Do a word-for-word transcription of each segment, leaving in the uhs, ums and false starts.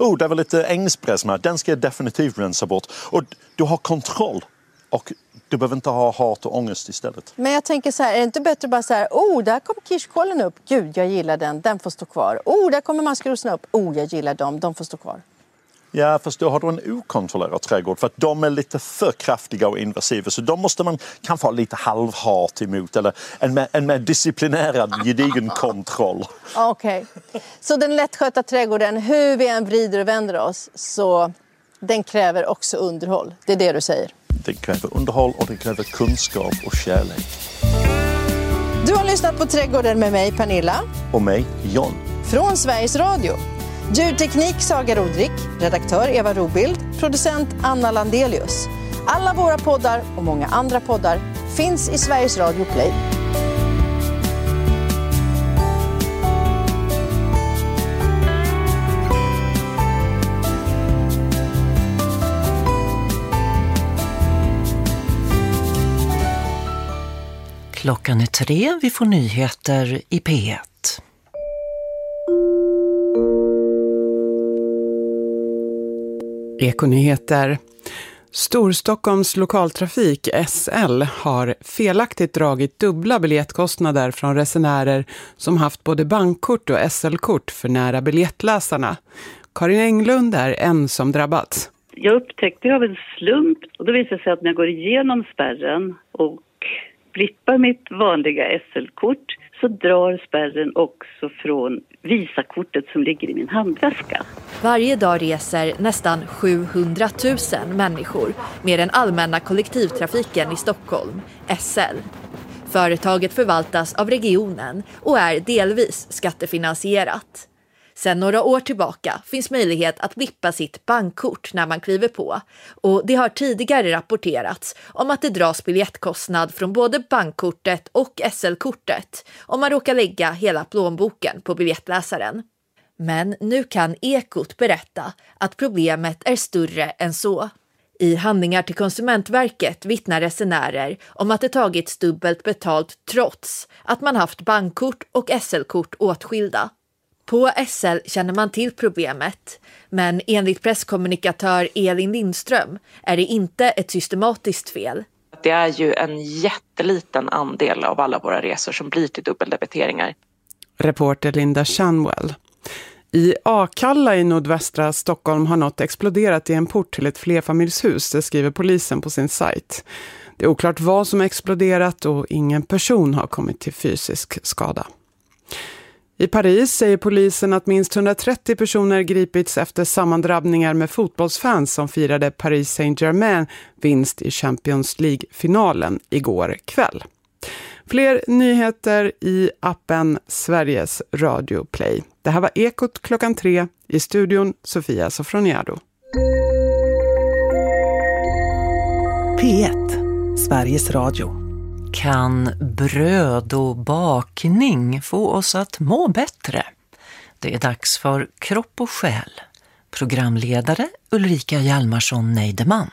oh, det var lite ängsbräsma, den ska jag definitivt rensa bort. Och du har kontroll och du behöver inte ha hat och ångest istället. Men jag tänker så här, är det inte bättre bara så här, oh, där kommer kirskålen upp, gud, jag gillar den, den får stå kvar. Oh, där kommer maskrosarna upp, oh, jag gillar dem, de får stå kvar. Ja, fast då har du en okontrollerad trädgård för att de är lite för kraftiga och invasiva. Så de måste man kanske ha lite halvhat emot eller en mer, en mer disciplinerad, gedigen kontroll. Okej, okay. Så den lättskötta trädgården, hur vi än vrider och vänder oss, så den kräver också underhåll. Det är det du säger. Den kräver underhåll och den kräver kunskap och kärlek. Du har lyssnat på Trädgården med mig, Pernilla. Och mig, John. Från Sveriges Radio. Ljudteknik Saga Rodrik, redaktör Eva Robild, producent Anna Landelius. Alla våra poddar och många andra poddar finns i Sveriges Radio Play. Klockan är tre, vi får nyheter i P ett. Ekonyheter. Storstockholms lokaltrafik S L har felaktigt dragit dubbla biljettkostnader från resenärer som haft både bankkort och S L-kort för nära biljettläsarna. Karin Englund är en som drabbats. Jag upptäckte av en slump och då visade det sig att när jag går igenom spärren och blippar mitt vanliga S L-kort så drar spärren också från Visakortet som ligger i min handväska. Varje dag reser nästan sjuhundratusen människor med den allmänna kollektivtrafiken i Stockholm, S L. Företaget förvaltas av regionen och är delvis skattefinansierat. Sedan några år tillbaka finns möjlighet att blippa sitt bankkort när man kliver på, och det har tidigare rapporterats om att det dras biljettkostnad från både bankkortet och S L-kortet om man råkar lägga hela plånboken på biljettläsaren. Men nu kan Ekot berätta att problemet är större än så. I handlingar till Konsumentverket vittnar resenärer om att det tagits dubbelt betalt trots att man haft bankkort och S L-kort åtskilda. På S L känner man till problemet, men enligt presskommunikatör Elin Lindström är det inte ett systematiskt fel. Det är ju en jätteliten andel av alla våra resor som blir till dubbeldebiteringar. Reporter Linda Shanwell. I Akalla i nordvästra Stockholm har något exploderat i en port till ett flerfamiljshus, det skriver polisen på sin sajt. Det är oklart vad som exploderat och ingen person har kommit till fysisk skada. I Paris säger polisen att minst hundratrettio personer gripits efter sammandrabbningar med fotbollsfans som firade Paris Saint-Germain vinst i Champions League-finalen igår kväll. Fler nyheter i appen Sveriges Radio Play. Det här var Ekot klockan tre, i studion Sofia Sofroniado. P ett, Sveriges Radio. Kan bröd och bakning få oss att må bättre? Det är dags för Kropp och själ. Programledare Ulrika Hjalmarsson Neideman.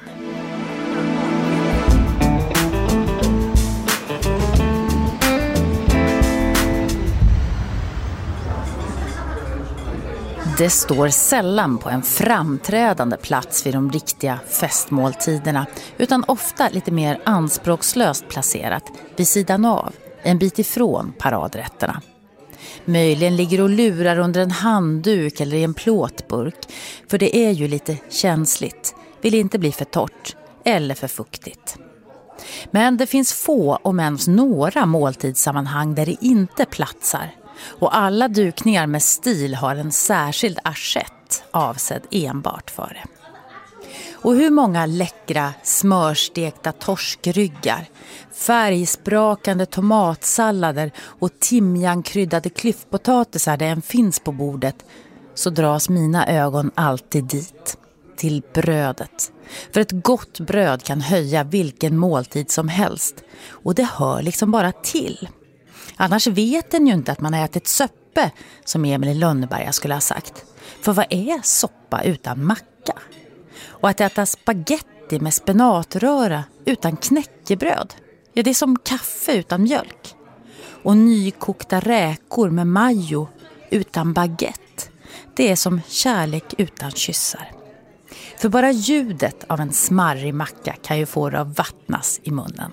Det står sällan på en framträdande plats vid de riktiga festmåltiderna, utan ofta lite mer anspråkslöst placerat vid sidan av, en bit ifrån paradrätterna. Möjligen ligger och lurar under en handduk eller i en plåtburk, för det är ju lite känsligt, vill inte bli för torrt eller för fuktigt. Men det finns få, om ens några, måltidssammanhang där det inte platsar. Och alla dukningar med stil har en särskild assiett avsedd enbart för det. Och hur många läckra smörstekta torskryggar, färgsprakande tomatsallader och timjankryddade klyftpotatisar det än finns på bordet, så dras mina ögon alltid dit, till brödet. För ett gott bröd kan höja vilken måltid som helst, och det hör liksom bara till. Annars vet en ju inte att man har ätit söppe, som Emil i Lönneberga skulle ha sagt. För vad är soppa utan macka? Och att äta spaghetti med spenatröra utan knäckebröd, ja, det är som kaffe utan mjölk. Och nykokta räkor med majo utan baguette, Det är som kärlek utan kyssar. För bara ljudet av en smarrig macka kan ju få det att vattnas i munnen.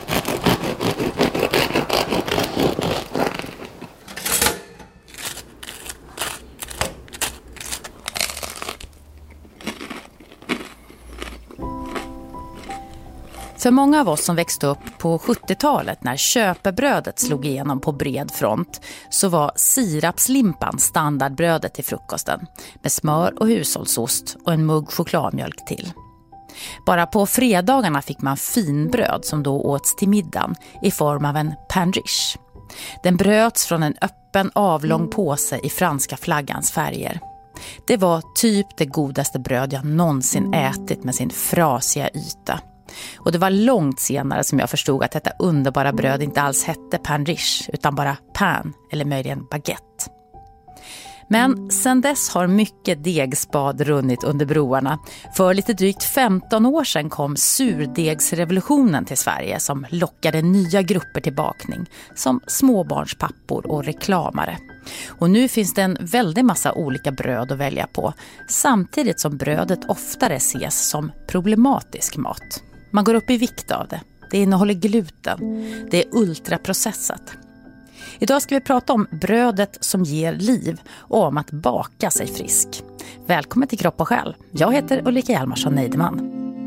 För många av oss som växte upp på sjuttiotalet när köpebrödet slog igenom på bred front så var sirapslimpan standardbrödet till frukosten med smör och hushållsost och en mugg chokladmjölk till. Bara på fredagarna fick man finbröd som då åts till middagen i form av en pain riche. Den bröts från en öppen avlång påse i franska flaggans färger. Det var typ det godaste bröd jag någonsin ätit med sin frasiga yta. Och det var långt senare som jag förstod att detta underbara bröd inte alls hette pain riche utan bara pain eller möjligen baguette. Men sen dess har mycket degspad runnit under broarna. För lite drygt femton år sedan kom surdegsrevolutionen till Sverige som lockade nya grupper till bakning som småbarnspappor och reklamare. Och nu finns det en väldig massa olika bröd att välja på samtidigt som brödet oftare ses som problematisk mat. Man går upp i vikt av det. Det innehåller gluten. Det är ultraprocessat. Idag ska vi prata om brödet som ger liv och om att baka sig frisk. Välkommen till Kropp och Själ. Jag heter Ulrika Hjalmarsson Neideman.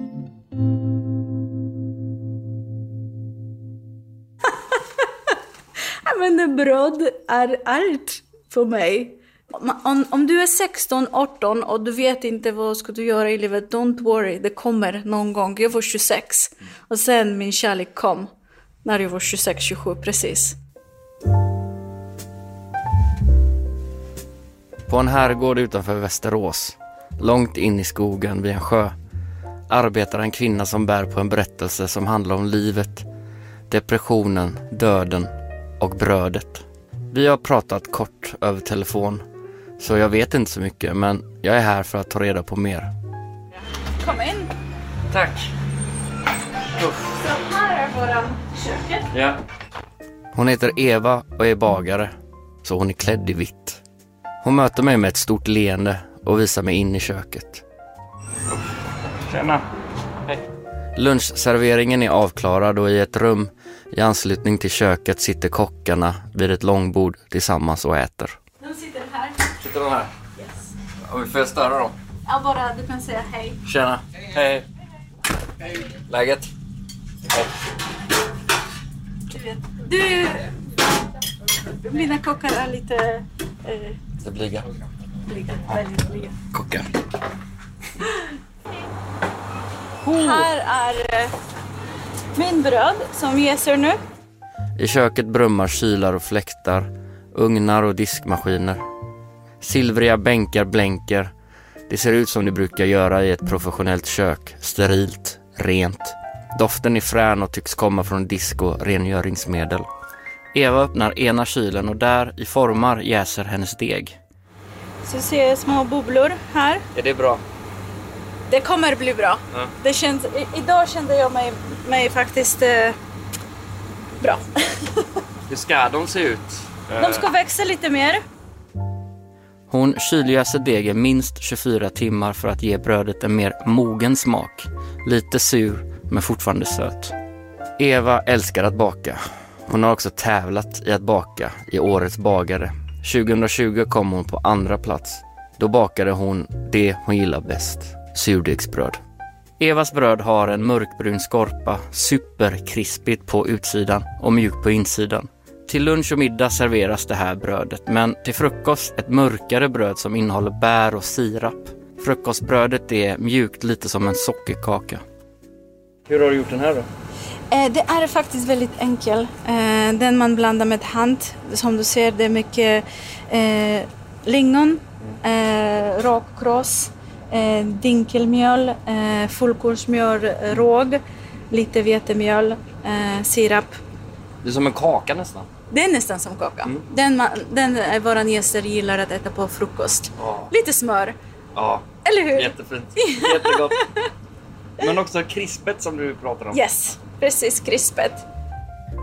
Men bröd är allt för mig. Om, om du är sexton arton och du vet inte vad ska du göra i livet, don't worry, det kommer någon gång. Jag var tjugosex och sen min kärlek kom när jag var tjugosex tjugosju precis. På en herrgård utanför Västerås, långt in i skogen vid en sjö, arbetar en kvinna som bär på en berättelse som handlar om livet, depressionen, döden och brödet. Vi har pratat kort över telefon, så jag vet inte så mycket, men jag är här för att ta reda på mer. Kom in. Tack. Uff. Så här är våran köket. Ja. Hon heter Eva och är bagare, så hon är klädd i vitt. Hon möter mig med ett stort leende och visar mig in i köket. Tjena. Hej. Lunchserveringen är avklarad och i ett rum i anslutning till köket sitter kockarna vid ett långbord tillsammans och äter. De sitter här. Sitter de här? Yes. Och vi får störa dem. Ja, bara du kan säga hej. Tjena. Hej. Hej. Läget? Hej. Du vet, du... Mina kockar är lite... Eh, det blyga. Blyga, väldigt blyga. Kockar. Oh. Här är eh, min bröd som jäser nu. I köket brummar kylar och fläktar, ugnar och diskmaskiner. Silvriga bänkar blänker. Det ser ut som det brukar göra i ett professionellt kök. Sterilt, rent. Doften är frän och tycks komma från disk och rengöringsmedel. Eva öppnar ena kylen och där i formar jäser hennes deg. Så ser jag små bubblor här. Är det bra? Det kommer bli bra. Ja. Det känns, i, idag kände jag mig, mig faktiskt eh, bra. Hur ska de se ut? De ska växa lite mer. Hon kyljäser degen minst tjugofyra timmar för att ge brödet en mer mogen smak. Lite sur men fortfarande söt. Eva älskar att baka. Hon har också tävlat i att baka i Årets bagare. tjugohundratjugo kom hon på andra plats. Då bakade hon det hon gillar bäst, surdegsbröd. Evas bröd har en mörkbrun skorpa, superkrispigt på utsidan och mjuk på insidan. Till lunch och middag serveras det här brödet, men till frukost ett mörkare bröd som innehåller bär och sirap. Frukostbrödet är mjukt, lite som en sockerkaka. Hur har du gjort den här då? Det är faktiskt väldigt enkel. Den man blandar med hand. Som du ser, det är mycket eh, lingon, eh, råkross, eh, dinkelmjöl, eh, fullkornsmjöl, råg, lite vetemjöl, eh, sirap. Det är som en kaka nästan. Det är nästan som kaka. Mm. Den, man, den är våran gäster gillar att äta på frukost. Ja. Lite smör. Ja. Eller hur? Jättefint. Jättegott. Men också krispet som du pratar om. Yes, precis krispet.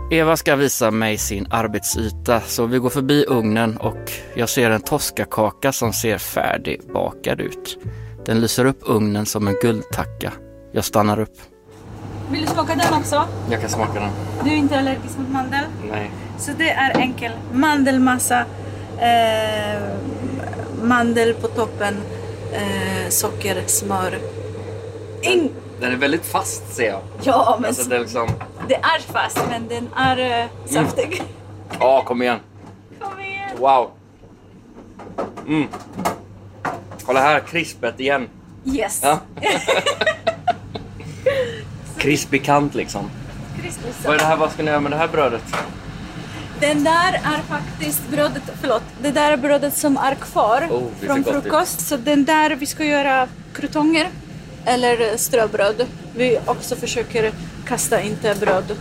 Eva ska visa mig sin arbetsyta, så vi går förbi ugnen och jag ser en toskakaka som ser färdigbakad ut. Den lyser upp ugnen som en guldtacka. Jag stannar upp. Vill du smaka den också? Jag kan smaka den. Du är inte allergisk mot mandel? Nej. Så det är enkel. Mandelmassa, eh, mandel på toppen, eh, socker, smör. In- Den är väldigt fast, ser jag. Ja, men alltså, det, är liksom... det är fast, men den är eh, saftig. Ja, kom igen. Kom igen. Wow. Mm. Kolla här, krispet igen. Yes. Ja. Krispikant liksom. Krispigt. Vad är det här, vad ska ni göra med det här brödet? Den där är faktiskt brödet, förlåt, det där är brödet som är kvar oh, från frukost. Så den där vi ska göra krutonger eller ströbröd. Vi också försöker kasta inte bröd.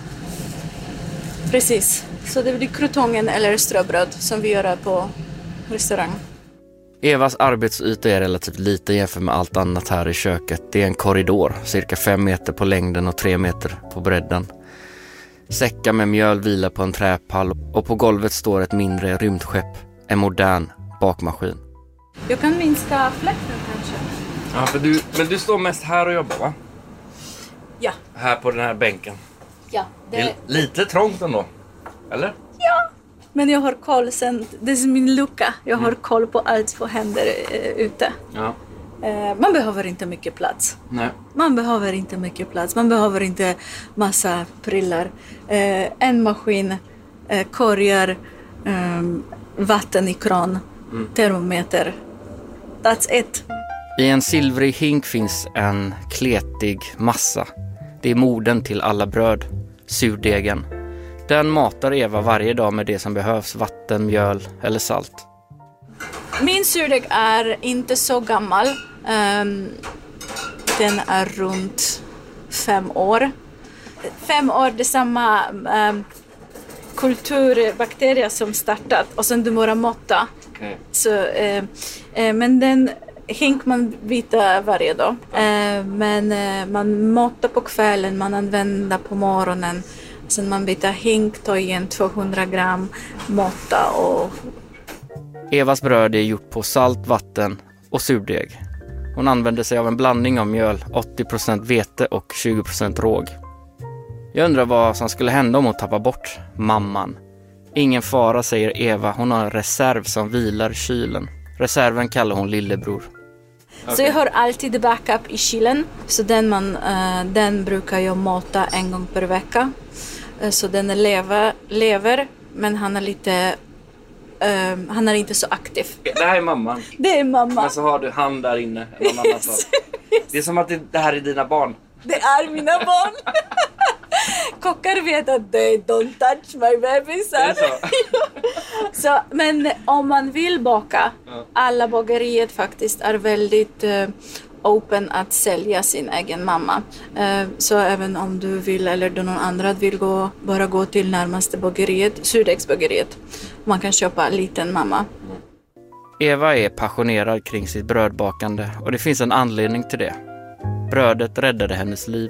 Precis, så det blir krutongen eller ströbröd som vi gör på restaurang. Evas arbetsyta är relativt liten jämfört med allt annat här i köket. Det är en korridor, cirka fem meter på längden och tre meter på bredden. Säckar med mjöl vilar på en träpall och på golvet står ett mindre rymdskepp, en modern bakmaskin. Jag kan minska fläkten kanske. Ja, för du, men du står mest här och jobbar, va? Ja. Här på den här bänken. Ja. Det är lite trångt ändå, eller? Ja. Men jag har koll sen, det är min lucka. Jag har koll på allt som händer eh, ute. Ja. Eh, man behöver inte mycket plats. Nej. Man behöver inte mycket plats. Man behöver inte massa prylar. Eh, en maskin, eh, korgar, eh, vatten i kran, mm. termometer. That's it. I en silvrig hink finns en kletig massa. Det är moden till alla bröd, surdegen. Den matar Eva varje dag med det som behövs, vatten, mjöl eller salt. Min surdeg är inte så gammal. Um, den är runt fem år. Fem år, det är samma um, kulturbakterier som startat och sen du måste måtta. Okay. Så, uh, uh, men den hink man byter varje dag. Uh, men uh, man måttar på kvällen, man använder på morgonen. Sen man byter hink, tar igen tvåhundra gram, måtta och... Evas bröd är gjort på salt, vatten och surdeg. Hon använder sig av en blandning av mjöl, åttio procent vete och tjugo procent råg. Jag undrar vad som skulle hända om hon tappar bort mamman. Ingen fara, säger Eva. Hon har en reserv som vilar i kylen. Reserven kallar hon lillebror. Så jag har alltid backup i kylen. Så den, man, uh, den brukar jag mata en gång per vecka. Uh, så den är lever, lever, men han är lite... Uh, han är inte så aktiv. Det här är mamman. Det är mamma. Men så har du han där inne. Någon annan sak. Det är som att det, det här är dina barn. Det är mina barn. Kockar vet att they don't touch my bebisar. Så? Så, men om man vill baka, ja. Alla bageriet faktiskt är väldigt uh, open att sälja sin egen mamma. Uh, så även om du vill eller någon annan vill gå, bara gå till närmaste bageriet, surdegsbageriet. Man kan köpa en liten mamma. Eva är passionerad kring sitt brödbakande och det finns en anledning till det. Brödet räddade hennes liv.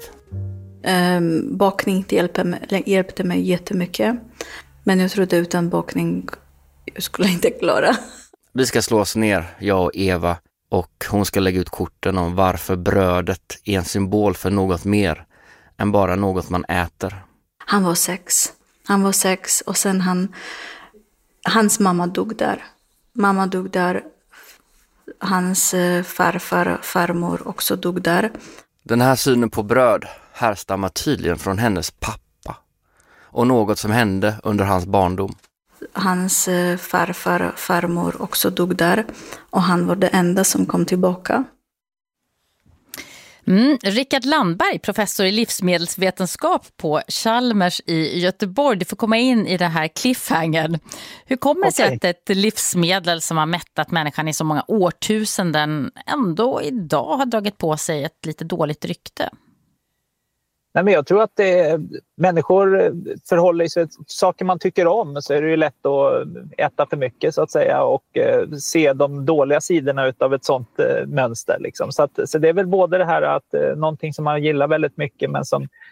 Um, bakning hjälpte mig, hjälpte mig jättemycket. Men jag trodde utan bakning jag skulle inte klara. Vi ska slå oss ner, jag och Eva. Och hon ska lägga ut korten om varför brödet är en symbol för något mer än bara något man äter. Han var sex. Han var sex och sen han... Hans mamma dog där. Mamma dog där. Hans farfar, farmor också dog där. Den här synen på bröd härstammar tydligen från hennes pappa. Och något som hände under hans barndom. Hans farfar, farmor också dog där. Och han var det enda som kom tillbaka. Mm, Rickard Landberg, professor i livsmedelsvetenskap på Chalmers i Göteborg. Du får komma in i det här cliffhangern. Hur kommer det sig okay. att ett livsmedel som har mättat människan i så många årtusenden ändå idag har dragit på sig ett lite dåligt rykte? Nej, men jag tror att det, människor förhåller sig till saker man tycker om, så är det ju lätt att äta för mycket så att säga och eh, se de dåliga sidorna av ett sånt eh, mönster. Liksom. Så, att, så det är väl både det här att eh, någonting som man gillar väldigt mycket men som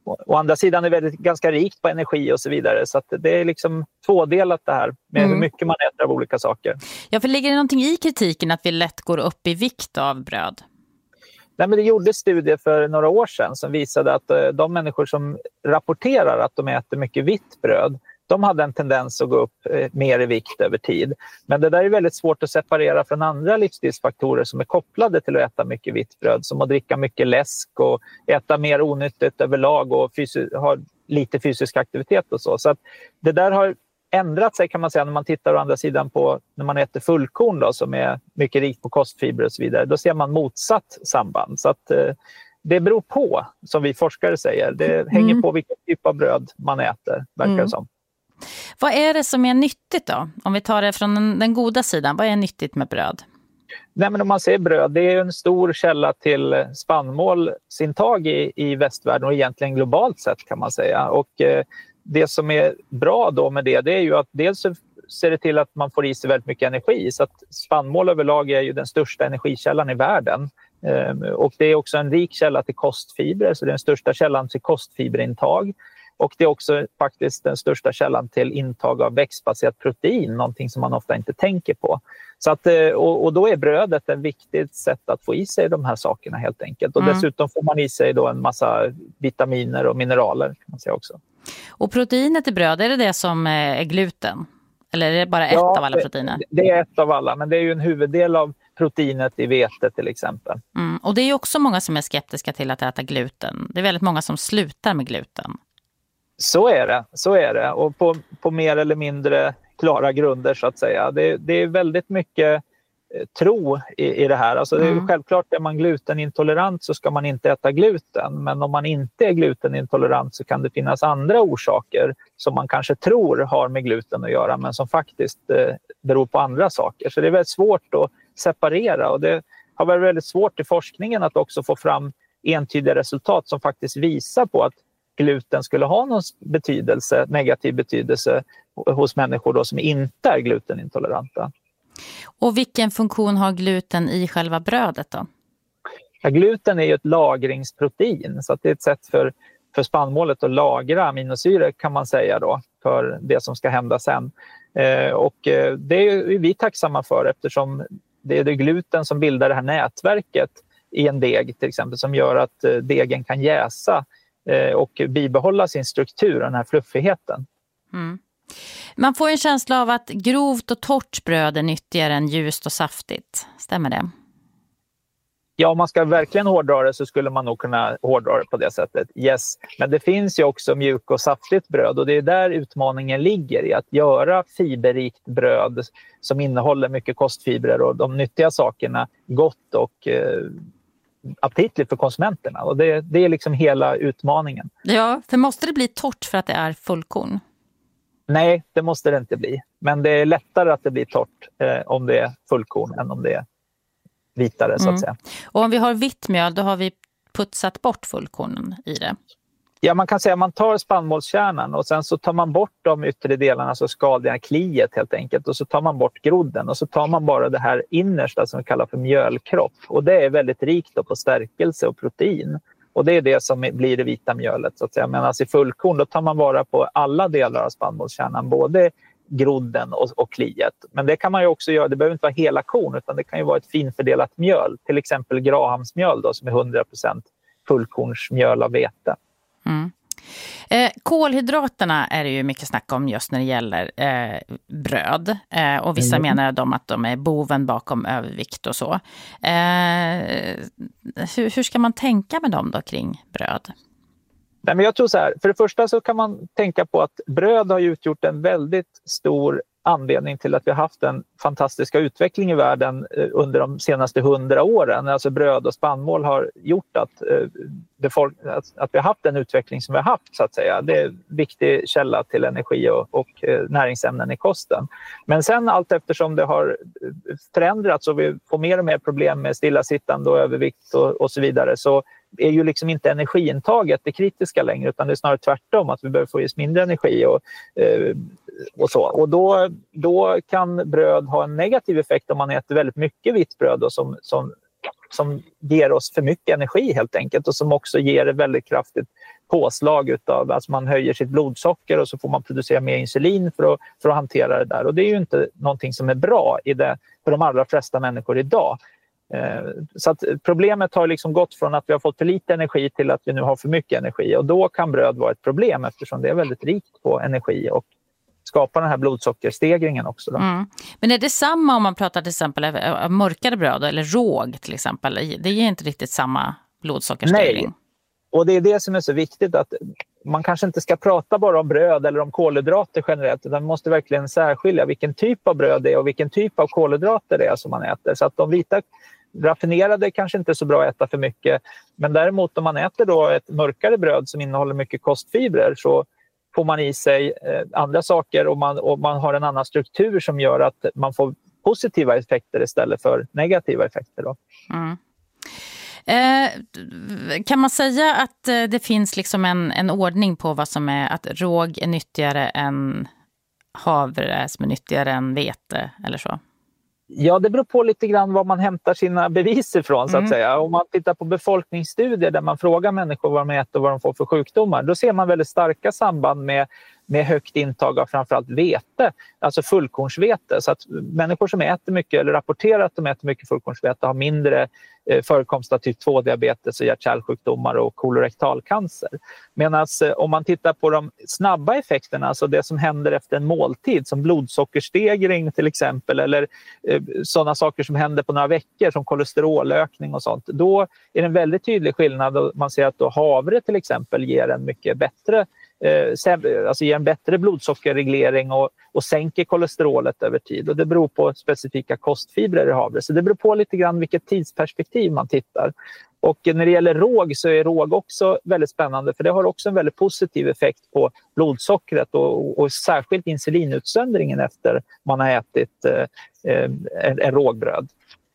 å andra sidan är det väldigt, ganska rikt på energi och så vidare. Så att det är liksom tvådelat det här med mm. hur mycket man äter av olika saker. Ja, för ligger det någonting i kritiken att vi lätt går upp i vikt av bröd? Nej, men det gjordes studier för några år sedan som visade att de människor som rapporterar att de äter mycket vitt bröd, de hade en tendens att gå upp mer i vikt över tid. Men det där är väldigt svårt att separera från andra livsstilsfaktorer som är kopplade till att äta mycket vitt bröd. Som att dricka mycket läsk och äta mer onyttigt överlag och fysi- ha lite fysisk aktivitet och så. Så att det där har ändrat sig kan man säga när man tittar å andra sidan på när man äter fullkorn då, som är mycket rikt på kostfibrer och så vidare. Då ser man motsatt samband. Så att eh, det beror på, som vi forskare säger. Det mm. hänger på vilken typ av bröd man äter, verkar det mm. som. Vad är det som är nyttigt då? Om vi tar det från den, den goda sidan, vad är nyttigt med bröd? Nej, men om man säger bröd, det är en stor källa till spannmålsintag i, i västvärlden och egentligen globalt sett kan man säga. Och eh, det som är bra då med det, det är ju att dels så ser det till att man får i sig väldigt mycket energi. Så att spannmål överlag är ju den största energikällan i världen. Eh, och det är också en rik källa till kostfibrer, så det är den största källan till kostfiberintag. Och det är också faktiskt den största källan till intag av växtbaserat protein, någonting som man ofta inte tänker på. Så att, och, och då är brödet ett viktigt sätt att få i sig de här sakerna helt enkelt. Och mm. dessutom får man i sig då en massa vitaminer och mineraler kan man säga också. Och proteinet i bröd, är det det som är gluten? Eller är det bara ett ja, av alla proteiner? Det, det är ett av alla, men det är ju en huvuddel av proteinet i vete till exempel. Mm. Och det är ju också många som är skeptiska till att äta gluten. Det är väldigt många som slutar med gluten. Så är det, så är det. Och på, på mer eller mindre klara grunder så att säga. Det, det är väldigt mycket eh, tro i, i det här. Alltså, det är mm. självklart, är man glutenintolerant så ska man inte äta gluten. Men om man inte är glutenintolerant så kan det finnas andra orsaker som man kanske tror har med gluten att göra men som faktiskt eh, beror på andra saker. Så det är väldigt svårt att separera och det har varit väldigt svårt i forskningen att också få fram entydiga resultat som faktiskt visar på att gluten skulle ha någon betydelse, negativ betydelse hos människor då som inte är glutenintoleranta. Och vilken funktion har gluten i själva brödet då? Ja, gluten är ju ett lagringsprotein så att det är ett sätt för, för spannmålet att lagra aminosyror kan man säga då för det som ska hända sen. Eh, och eh, det är vi tacksamma för eftersom det är det gluten som bildar det här nätverket i en deg till exempel som gör att eh, degen kan jäsa och bibehålla sin struktur, den här fluffigheten. Mm. Man får en känsla av att grovt och torrt bröd är nyttigare än ljust och saftigt. Stämmer det? Ja, om man ska verkligen hårdra det så skulle man nog kunna hårdra det på det sättet. Yes, men det finns ju också mjuk och saftigt bröd och det är där utmaningen ligger i att göra fiberrikt bröd som innehåller mycket kostfibrer och de nyttiga sakerna gott och eh, aptitligt för konsumenterna och det, det är liksom hela utmaningen. Ja, för måste det bli torrt för att det är fullkorn? Nej, det måste det inte bli. Men det är lättare att det blir torrt eh, om det är fullkorn än om det är vitare så att säga. Och om vi har vitt mjöl då har vi putsat bort fullkornen i det. Ja, man kan säga att man tar spannmålskärnan och sen så tar man bort de yttre delarna, alltså skaldelen, kliet helt enkelt. Och så tar man bort grodden och så tar man bara det här innersta som vi kallar för mjölkropp. Och det är väldigt rikt på stärkelse och protein. Och det är det som blir det vita mjölet så att säga. Men alltså i fullkorn då tar man vara på alla delar av spannmålskärnan, både grodden och, och kliet. Men det kan man ju också göra, det behöver inte vara hela korn utan det kan ju vara ett finfördelat mjöl. Till exempel Grahamsmjöl då som är hundra procent fullkornsmjöl av vete. Mm. Eh, kolhydraterna är det ju mycket snack om just när det gäller eh, bröd eh, och vissa mm. menar de att de är boven bakom övervikt och så. Eh, hur, hur ska man tänka med dem då kring bröd? Nej, men jag tror så här, för det första så kan man tänka på att bröd har utgjort en väldigt stor anledning till att vi har haft en fantastiska utveckling i världen under de senaste hundra åren. Alltså bröd och spannmål har gjort att, befolk- att vi har haft den utveckling som vi har haft så att säga. Det är en viktig källa till energi och, och näringsämnen i kosten. Men sen allt eftersom det har förändrats och vi får mer och mer problem med stillasittande och övervikt och, och så vidare så är ju liksom inte energiintaget det kritiska längre utan det är snarare tvärtom att vi behöver få i oss mindre energi och, eh, och så. Och då, då kan bröd ha en negativ effekt om man äter väldigt mycket vitt bröd då, som, som som ger oss för mycket energi helt enkelt och som också ger ett väldigt kraftigt påslag utav, alltså man höjer sitt blodsocker och så får man producera mer insulin för att, för att hantera det där. Och det är ju inte någonting som är bra i det, för de allra flesta människor idag. Så att problemet har liksom gått från att vi har fått för lite energi till att vi nu har för mycket energi. Och då kan bröd vara ett problem eftersom det är väldigt rikt på energi och skapar den här blodsockerstegringen också. Då. Mm. Men är det samma om man pratar till exempel om mörkare bröd eller råg till exempel? Det ger inte riktigt samma blodsockerstegring. Nej, och det är det som är så viktigt att man kanske inte ska prata bara om bröd eller om kolhydrater generellt, utan man måste verkligen särskilja vilken typ av bröd det är och vilken typ av kolhydrater det är som man äter. Så att de vita raffinerade kanske inte är så bra att äta för mycket, men däremot om man äter då ett mörkare bröd som innehåller mycket kostfibrer så får man i sig eh, andra saker och man, och man har en annan struktur som gör att man får positiva effekter istället för negativa effekter. Då. Mm. Eh, kan man säga att eh, det finns liksom en, en ordning på vad som är att råg är nyttigare än havre som är nyttigare än vete eller så? Ja, det beror på lite grann var man hämtar sina bevis ifrån så att mm. säga. Om man tittar på befolkningsstudier där man frågar människor vad de äter och vad de får för sjukdomar, då ser man väldigt starka samband med, med högt intag av framförallt vete, alltså fullkornsvete. Så att människor som äter mycket eller rapporterar att de äter mycket fullkornsvete har mindre eh, förekomst av typ två-diabetes och hjärt-kärlsjukdomar och kolorektal cancer. Medan eh, om man tittar på de snabba effekterna, alltså det som händer efter en måltid som blodsockerstegring till exempel eller eh, sådana saker som händer på några veckor som kolesterolökning och sånt, då är det en väldigt tydlig skillnad och man ser att då havre till exempel ger en mycket bättre alltså ger en bättre blodsockerreglering och, och sänker kolesterolet över tid. Och det beror på specifika kostfibrer i havre. Så det beror på lite grann vilket tidsperspektiv man tittar. Och när det gäller råg så är råg också väldigt spännande för det har också en väldigt positiv effekt på blodsockret och, och, och särskilt insulinutsöndringen efter man har ätit eh, en, en rågbröd.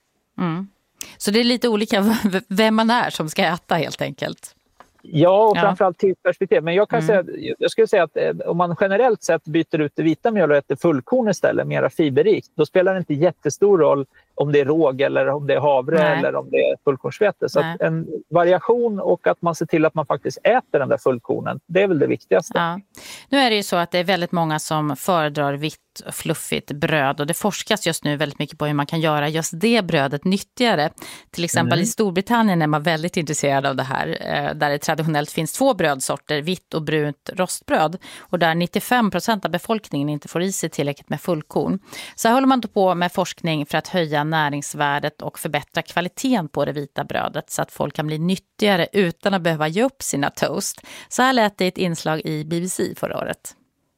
Mm. Så det är lite olika vem man är som ska äta helt enkelt. Ja, och framförallt tidsperspektiv. Men jag, kan mm. säga, jag skulle säga att eh, om man generellt sett byter ut det vita mjöl och äter fullkorn istället, mera fiberrikt, då spelar det inte jättestor roll om det är råg eller om det är havre Nej. Eller om det är fullkornsvete. Så att en variation och att man ser till att man faktiskt äter den där fullkornen, det är väl det viktigaste. Ja. Nu är det ju så att det är väldigt många som föredrar vitt och fluffigt bröd och det forskas just nu väldigt mycket på hur man kan göra just det brödet nyttigare. Till exempel mm. i Storbritannien är man väldigt intresserad av det här, där det traditionellt finns två brödsorter, vitt och brunt rostbröd och där nittiofem procent av befolkningen inte får i sig tillräckligt med fullkorn. Så här håller man då på med forskning för att höja näringsvärdet och förbättra kvaliteten på det vita brödet så att folk kan bli nyttigare utan att behöva ge upp sina toast. Så här lät det ett inslag i B B C förra året.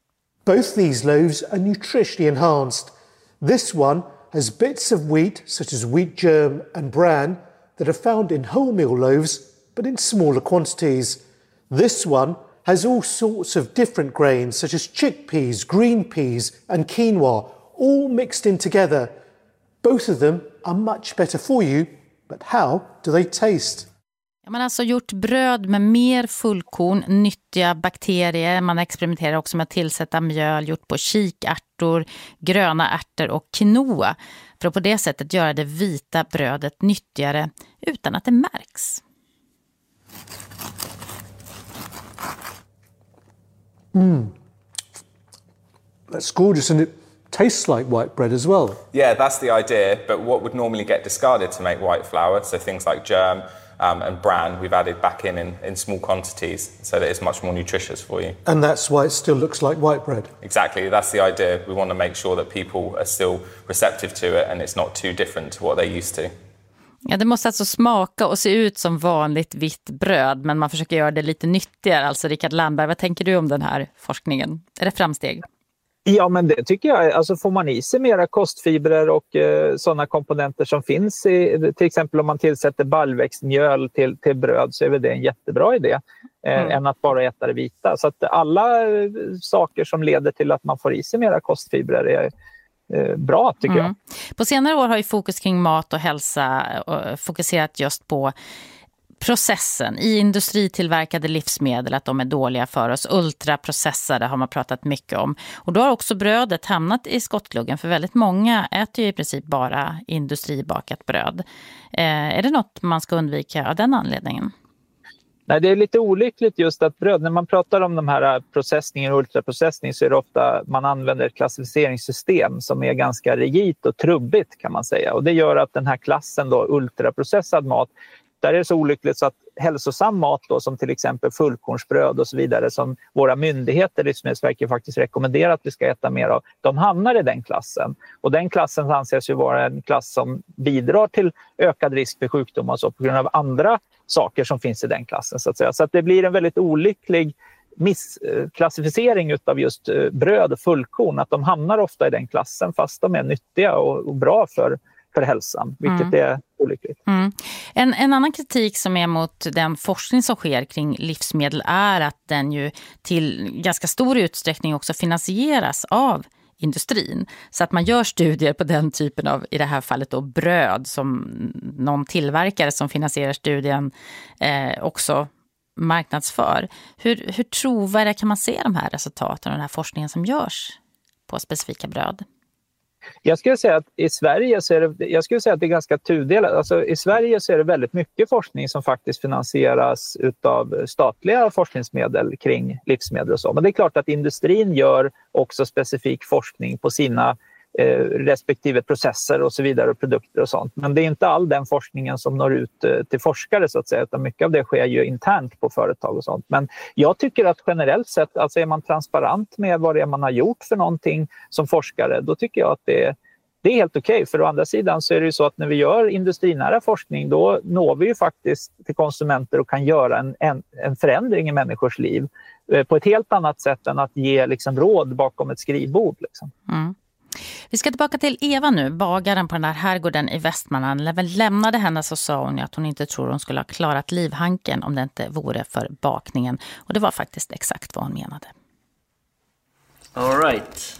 Both these loaves are nutritionally enhanced. This one has bits of wheat such as wheat germ and bran that are found in wholemeal loaves but in smaller quantities. This one has all sorts of different grains such as chickpeas, green peas and quinoa all mixed in together. Both of them are much better for you, but how do they taste? Man har alltså gjort bröd med mer fullkorn, nyttiga bakterier. Man experimenterar också med att tillsätta mjöl gjort på kikärtor, gröna ärtor och quinoa. För att på det sättet göra det vita brödet nyttigare utan att det märks. Mm. That's gorgeous and it tastes like white bread as well. Yeah, that's the idea, but what would normally get discarded to make white flour, so things like germ um, and bran, we've added back in, in in small quantities so that it's much more nutritious for you. And that's why it still looks like white bread? Exactly, that's the idea. We want to make sure that people are still receptive to it and it's not too different to what they're used to. Ja, det måste alltså smaka och se ut som vanligt vitt bröd, men man försöker göra det lite nyttigare. Alltså Rickard Landberg, vad tänker du om den här forskningen? Är det framsteg? Ja, men det tycker jag. Alltså får man i sig mera kostfibrer och eh, sådana komponenter som finns i, till exempel om man tillsätter baljväxtmjöl till, till bröd, så är det en jättebra idé eh, mm. än att bara äta det vita. Så att alla eh, saker som leder till att man får i sig mera kostfibrer är eh, bra tycker mm. jag. På senare år har ju fokus kring mat och hälsa och fokuserat just på processen i industritillverkade livsmedel, att de är dåliga för oss. Ultraprocessade har man pratat mycket om. Och då har också brödet hamnat i skottgluggen, för väldigt många äter ju i princip bara industribakat bröd. Eh, är det något man ska undvika av den anledningen? Nej, det är lite olyckligt just att bröd, när man pratar om de här processningen och ultraprocessning, så är det ofta man använder ett klassificeringssystem som är ganska rigitt och trubbigt, kan man säga. Och det gör att den här klassen då, ultraprocessad mat, där är det så olyckligt så att hälsosam mat då, som till exempel fullkornsbröd och så vidare, som våra myndigheter, Livsmedelsverket, faktiskt rekommenderar att vi ska äta mer av, de hamnar i den klassen. Och den klassen anses ju vara en klass som bidrar till ökad risk för sjukdom och så, på grund av andra saker som finns i den klassen, så att säga. Så att det blir en väldigt olycklig missklassificering av just bröd och fullkorn, att de hamnar ofta i den klassen fast de är nyttiga och, och bra för för hälsan, vilket mm. är olyckligt. Mm. En, en annan kritik som är mot den forskning som sker kring livsmedel är att den ju till ganska stor utsträckning också finansieras av industrin. Så att man gör studier på den typen av, i det här fallet då, bröd, som någon tillverkare som finansierar studien eh, också marknadsför. Hur, hur trovärdiga kan man se de här resultaten och den här forskningen som görs på specifika bröd? Jag skulle säga att i Sverige så är det, jag skulle säga att det är ganska tudelat. Alltså i Sverige så är det väldigt mycket forskning som faktiskt finansieras utav statliga forskningsmedel kring livsmedel och så. Men det är klart att industrin gör också specifik forskning på sina eh, respektive processer och så vidare och produkter och sånt. Men det är inte all den forskningen som når ut eh, till forskare, så att säga, utan mycket av det sker ju internt på företag och sånt. Men jag tycker att generellt sett, alltså är man transparent med vad det är man har gjort för någonting som forskare, då tycker jag att det är, det är helt okej. Okay. För å andra sidan så är det ju så att när vi gör industrinära forskning, då når vi ju faktiskt till konsumenter och kan göra en, en, en förändring i människors liv eh, på ett helt annat sätt än att ge liksom, råd bakom ett skrivbord. Liksom. Mm. Vi ska tillbaka till Eva nu, bagaren på den här herrgården i Västmanland. När vi lämnade henne så sa hon att hon inte tror hon skulle ha klarat livhanken om det inte vore för bakningen. Och det var faktiskt exakt vad hon menade. All right.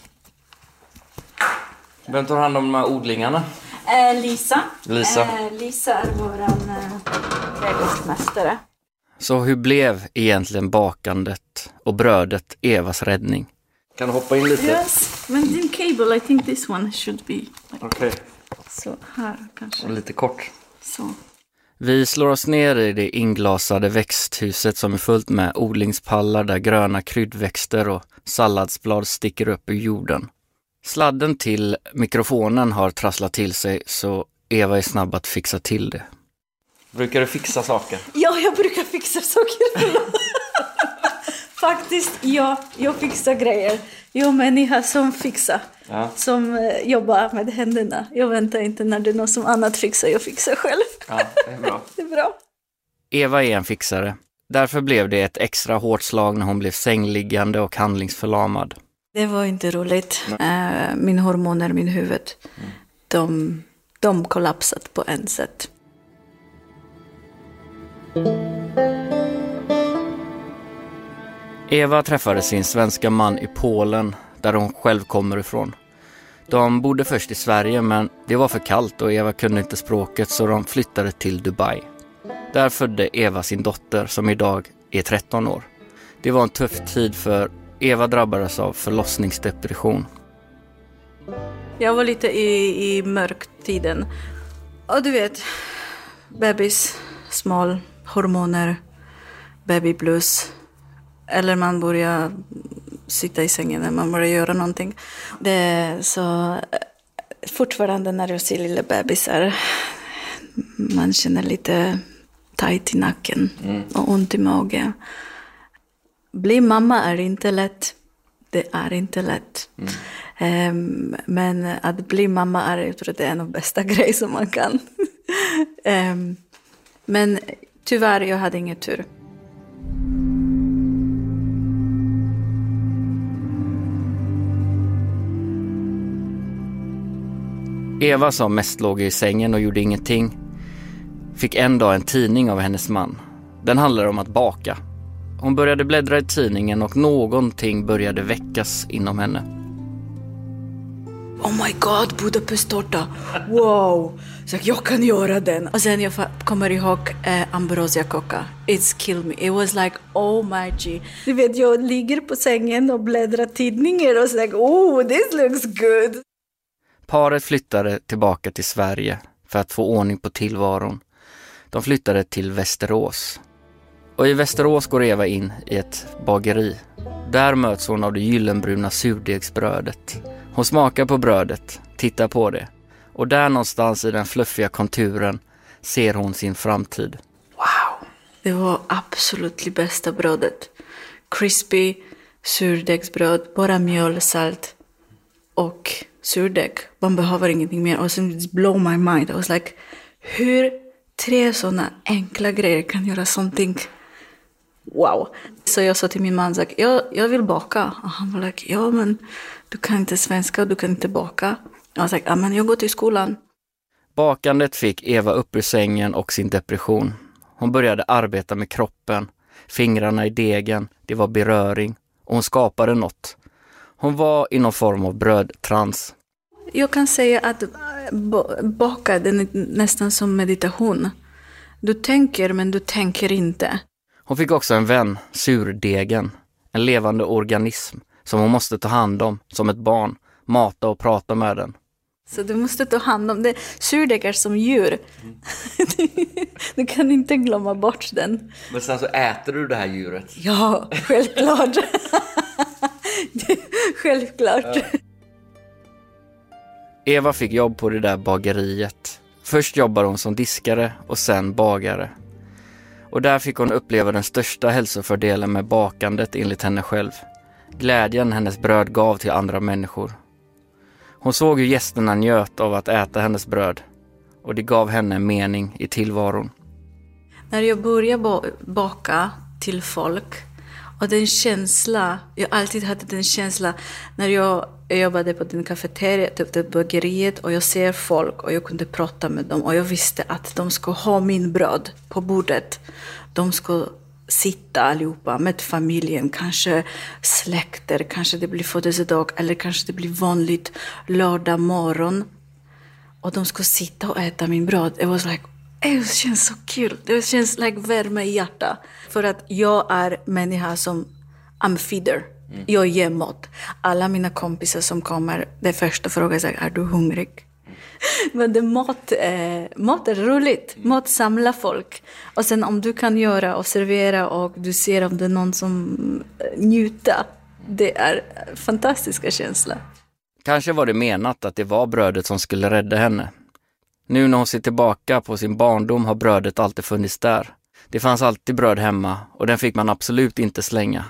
Vem tar hand om de här odlingarna? Eh, Lisa. Lisa. Eh, Lisa är våran eh, trädgårdsmästare. Så hur blev egentligen bakandet och brödet Evas räddning? Kan du hoppa in lite? Yes, men din cable, I think this one should be. Okej. Okay. Så här kanske. Och lite kort. Så. Vi slår oss ner i det inglasade växthuset som är fullt med odlingspallar där gröna kryddväxter och salladsblad sticker upp ur jorden. Sladden till mikrofonen har trasslat till sig, så Eva är snabb att fixa till det. Brukar du fixa saker? Ja, jag brukar fixa saker. Faktiskt, ja, jag fixar grejer. Jag är människa som fixar. Ja. Som eh, jobbar med händerna. Jag väntar inte när det är någon som annat fixar. Jag fixar själv. Ja, det är bra. Det är bra. Eva är en fixare. Därför blev det ett extra hårt slag när hon blev sängliggande och handlingsförlamad. Det var inte roligt. Uh, min hormoner, min huvud, mm. de, de kollapsat på en sätt. Eva träffade sin svenska man i Polen, där hon själv kommer ifrån. De bodde först i Sverige, men det var för kallt och Eva kunde inte språket, så de flyttade till Dubai. Där födde Eva sin dotter, som idag är tretton år. Det var en tuff tid, för Eva drabbades av förlossningsdepression. Jag var lite i, i mörktiden. Och du vet, bebis, smal, hormoner, baby blues. Eller man börjar sitta i sängen när man börjar göra någonting. Det är så fortfarande när jag ser lilla bebisar, man känner lite tajt i nacken mm. och ont i magen. Bli mamma är inte lätt. Det är inte lätt. Mm. Um, men att bli mamma är, jag tror det är en av de bästa grejer som man kan. um, men tyvärr, jag hade ingen tur. Eva, som mest låg i sängen och gjorde ingenting, fick en dag en tidning av hennes man. Den handlade om att baka. Hon började bläddra i tidningen och någonting började väckas inom henne. oh my god, Budapesttårta, wow. Så jag kan göra den. Och sen jag kommer ihåg eh, ambrosiakaka. It's killed me. It was like, oh my G. Du vet, jag ligger på sängen och bläddrar tidningar och så like, oh, this looks good. Paret flyttade tillbaka till Sverige för att få ordning på tillvaron. De flyttade till Västerås. Och i Västerås går Eva in i ett bageri. Där möts hon av det gyllenbruna surdegsbrödet. Hon smakar på brödet, tittar på det. Och där någonstans i den fluffiga konturen ser hon sin framtid. Wow! Det var absolut det bästa brödet. Crispy surdegsbröd, bara mjöl, salt och surdeg. Man behöver ingenting mer. Och sen it blow my mind. I was like, hur tre sådana enkla grejer kan göra something wow. Så jag sa till min man, jag, jag vill baka. Och han var like, ja men du kan inte svenska, du kan inte baka. Jag sa, ja men jag går till skolan. Bakandet fick Eva upp ur sängen och sin depression. Hon började arbeta med kroppen, fingrarna i degen, det var beröring och hon skapade något. Hon var i någon form av brödtrans. Jag kan säga att baka den är nästan som meditation. Du tänker men du tänker inte. Hon fick också en vän, surdegen, en levande organism som hon måste ta hand om som ett barn, mata och prata med den. Så du måste ta hand om det. Surdeg är som djur. Mm. Du kan inte glömma bort den. Men sen så äter du det här djuret? Ja, självklart. Självklart. Ja. Eva fick jobb på det där bageriet. Först jobbade hon som diskare och sen bagare. Och där fick hon uppleva den största hälsofördelen med bakandet enligt henne själv. Glädjen hennes bröd gav till andra människor. Hon såg hur gästerna njöt av att äta hennes bröd. Och det gav henne en mening i tillvaron. När jag började baka till folk och den känsla, jag alltid hade den känsla när jag jobbade på den kafeteria, typ det bageriet och jag ser folk och jag kunde prata med dem och jag visste att de ska ha min bröd på bordet. De ska sitta allihopa med familjen, kanske släkter, kanske det blir födelsedag eller kanske det blir vanligt lördag morgon. Och de ska sitta och äta min bröd. It was like, det känns så kul. Det känns like värme i hjärtat. För att jag är människa som I'm feeder. Mm. Jag ger mat. Alla mina kompisar som kommer, det första frågan är, är du hungrig? Mm. Men det mat, eh, mat är roligt. Mm. Mat samlar folk. Och sen om du kan göra och servera och du ser om det är någon som njuter. Det är fantastiska känslor. Kanske var det menat att det var brödet som skulle rädda henne. Nu när hon ser tillbaka på sin barndom har brödet alltid funnits där. Det fanns alltid bröd hemma och den fick man absolut inte slänga.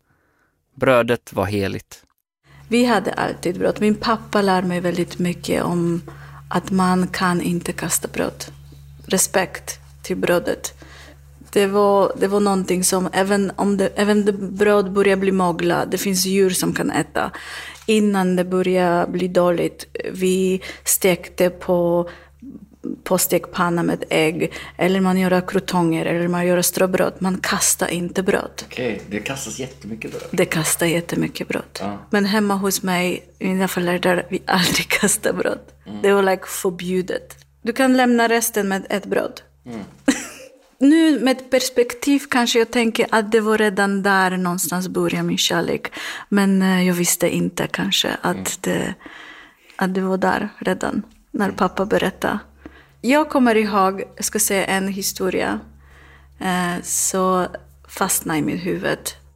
Brödet var heligt. Vi hade alltid bröd. Min pappa lär mig väldigt mycket om att man kan inte kasta bröd. Respekt till brödet. Det var, det var någonting som, även om det, även det bröd börjar bli mogla, det finns djur som kan äta. Innan det börjar bli dåligt, vi stekte på, på stekpanna med ägg, eller man gör krotonger, eller man gör ströbröd. Man kastar inte bröd. Okej, okay, det kastas jättemycket bröd. Det kastar jättemycket bröd. Ja. Men hemma hos mig, mina föräldrar, vi aldrig kastar bröd. Mm. Det var like förbjudet. Du kan lämna resten med ett bröd. Mm. Nu med perspektiv kanske jag tänker att det var redan där någonstans började min kärlek. Men eh, jag visste inte kanske att, mm. det, att det var där redan när mm. pappa berättade. Jag kommer ihåg, jag ska säga en historia, eh, så fastnade i mitt huvud.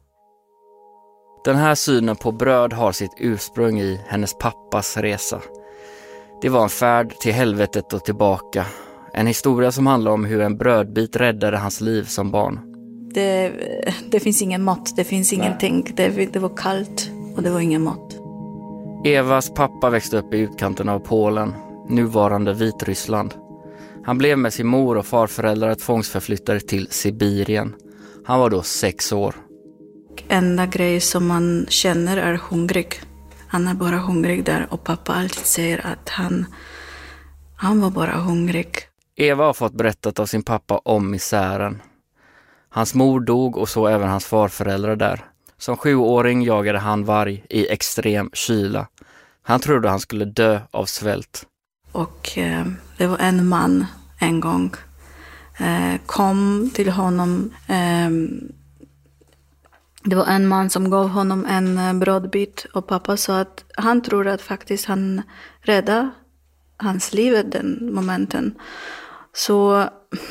Den här synen på bröd har sitt ursprung i hennes pappas resa. Det var en färd till helvetet och tillbaka. En historia som handlar om hur en brödbit räddade hans liv som barn. Det, det finns ingen mat, det finns ingenting. Det, det var kallt och det var ingen mat. Evas pappa växte upp i utkanten av Polen, nuvarande Vitryssland. Han blev med sin mor och farföräldrar tvångsförflyttade till Sibirien. Han var då sex år. Enda grej som man känner är hungrig. Han är bara hungrig där och pappa alltid säger att han, han var bara hungrig. Eva har fått berättat av sin pappa om misären. Hans mor dog och så även hans farföräldrar där. Som sjuåring jagade han varg i extrem kyla. Han trodde han skulle dö av svält. Och eh, det var en man en gång. Eh, kom till honom. Eh, det var en man som gav honom en brödbit. Och pappa sa att han tror att faktiskt han räddade hans liv i den momenten. Så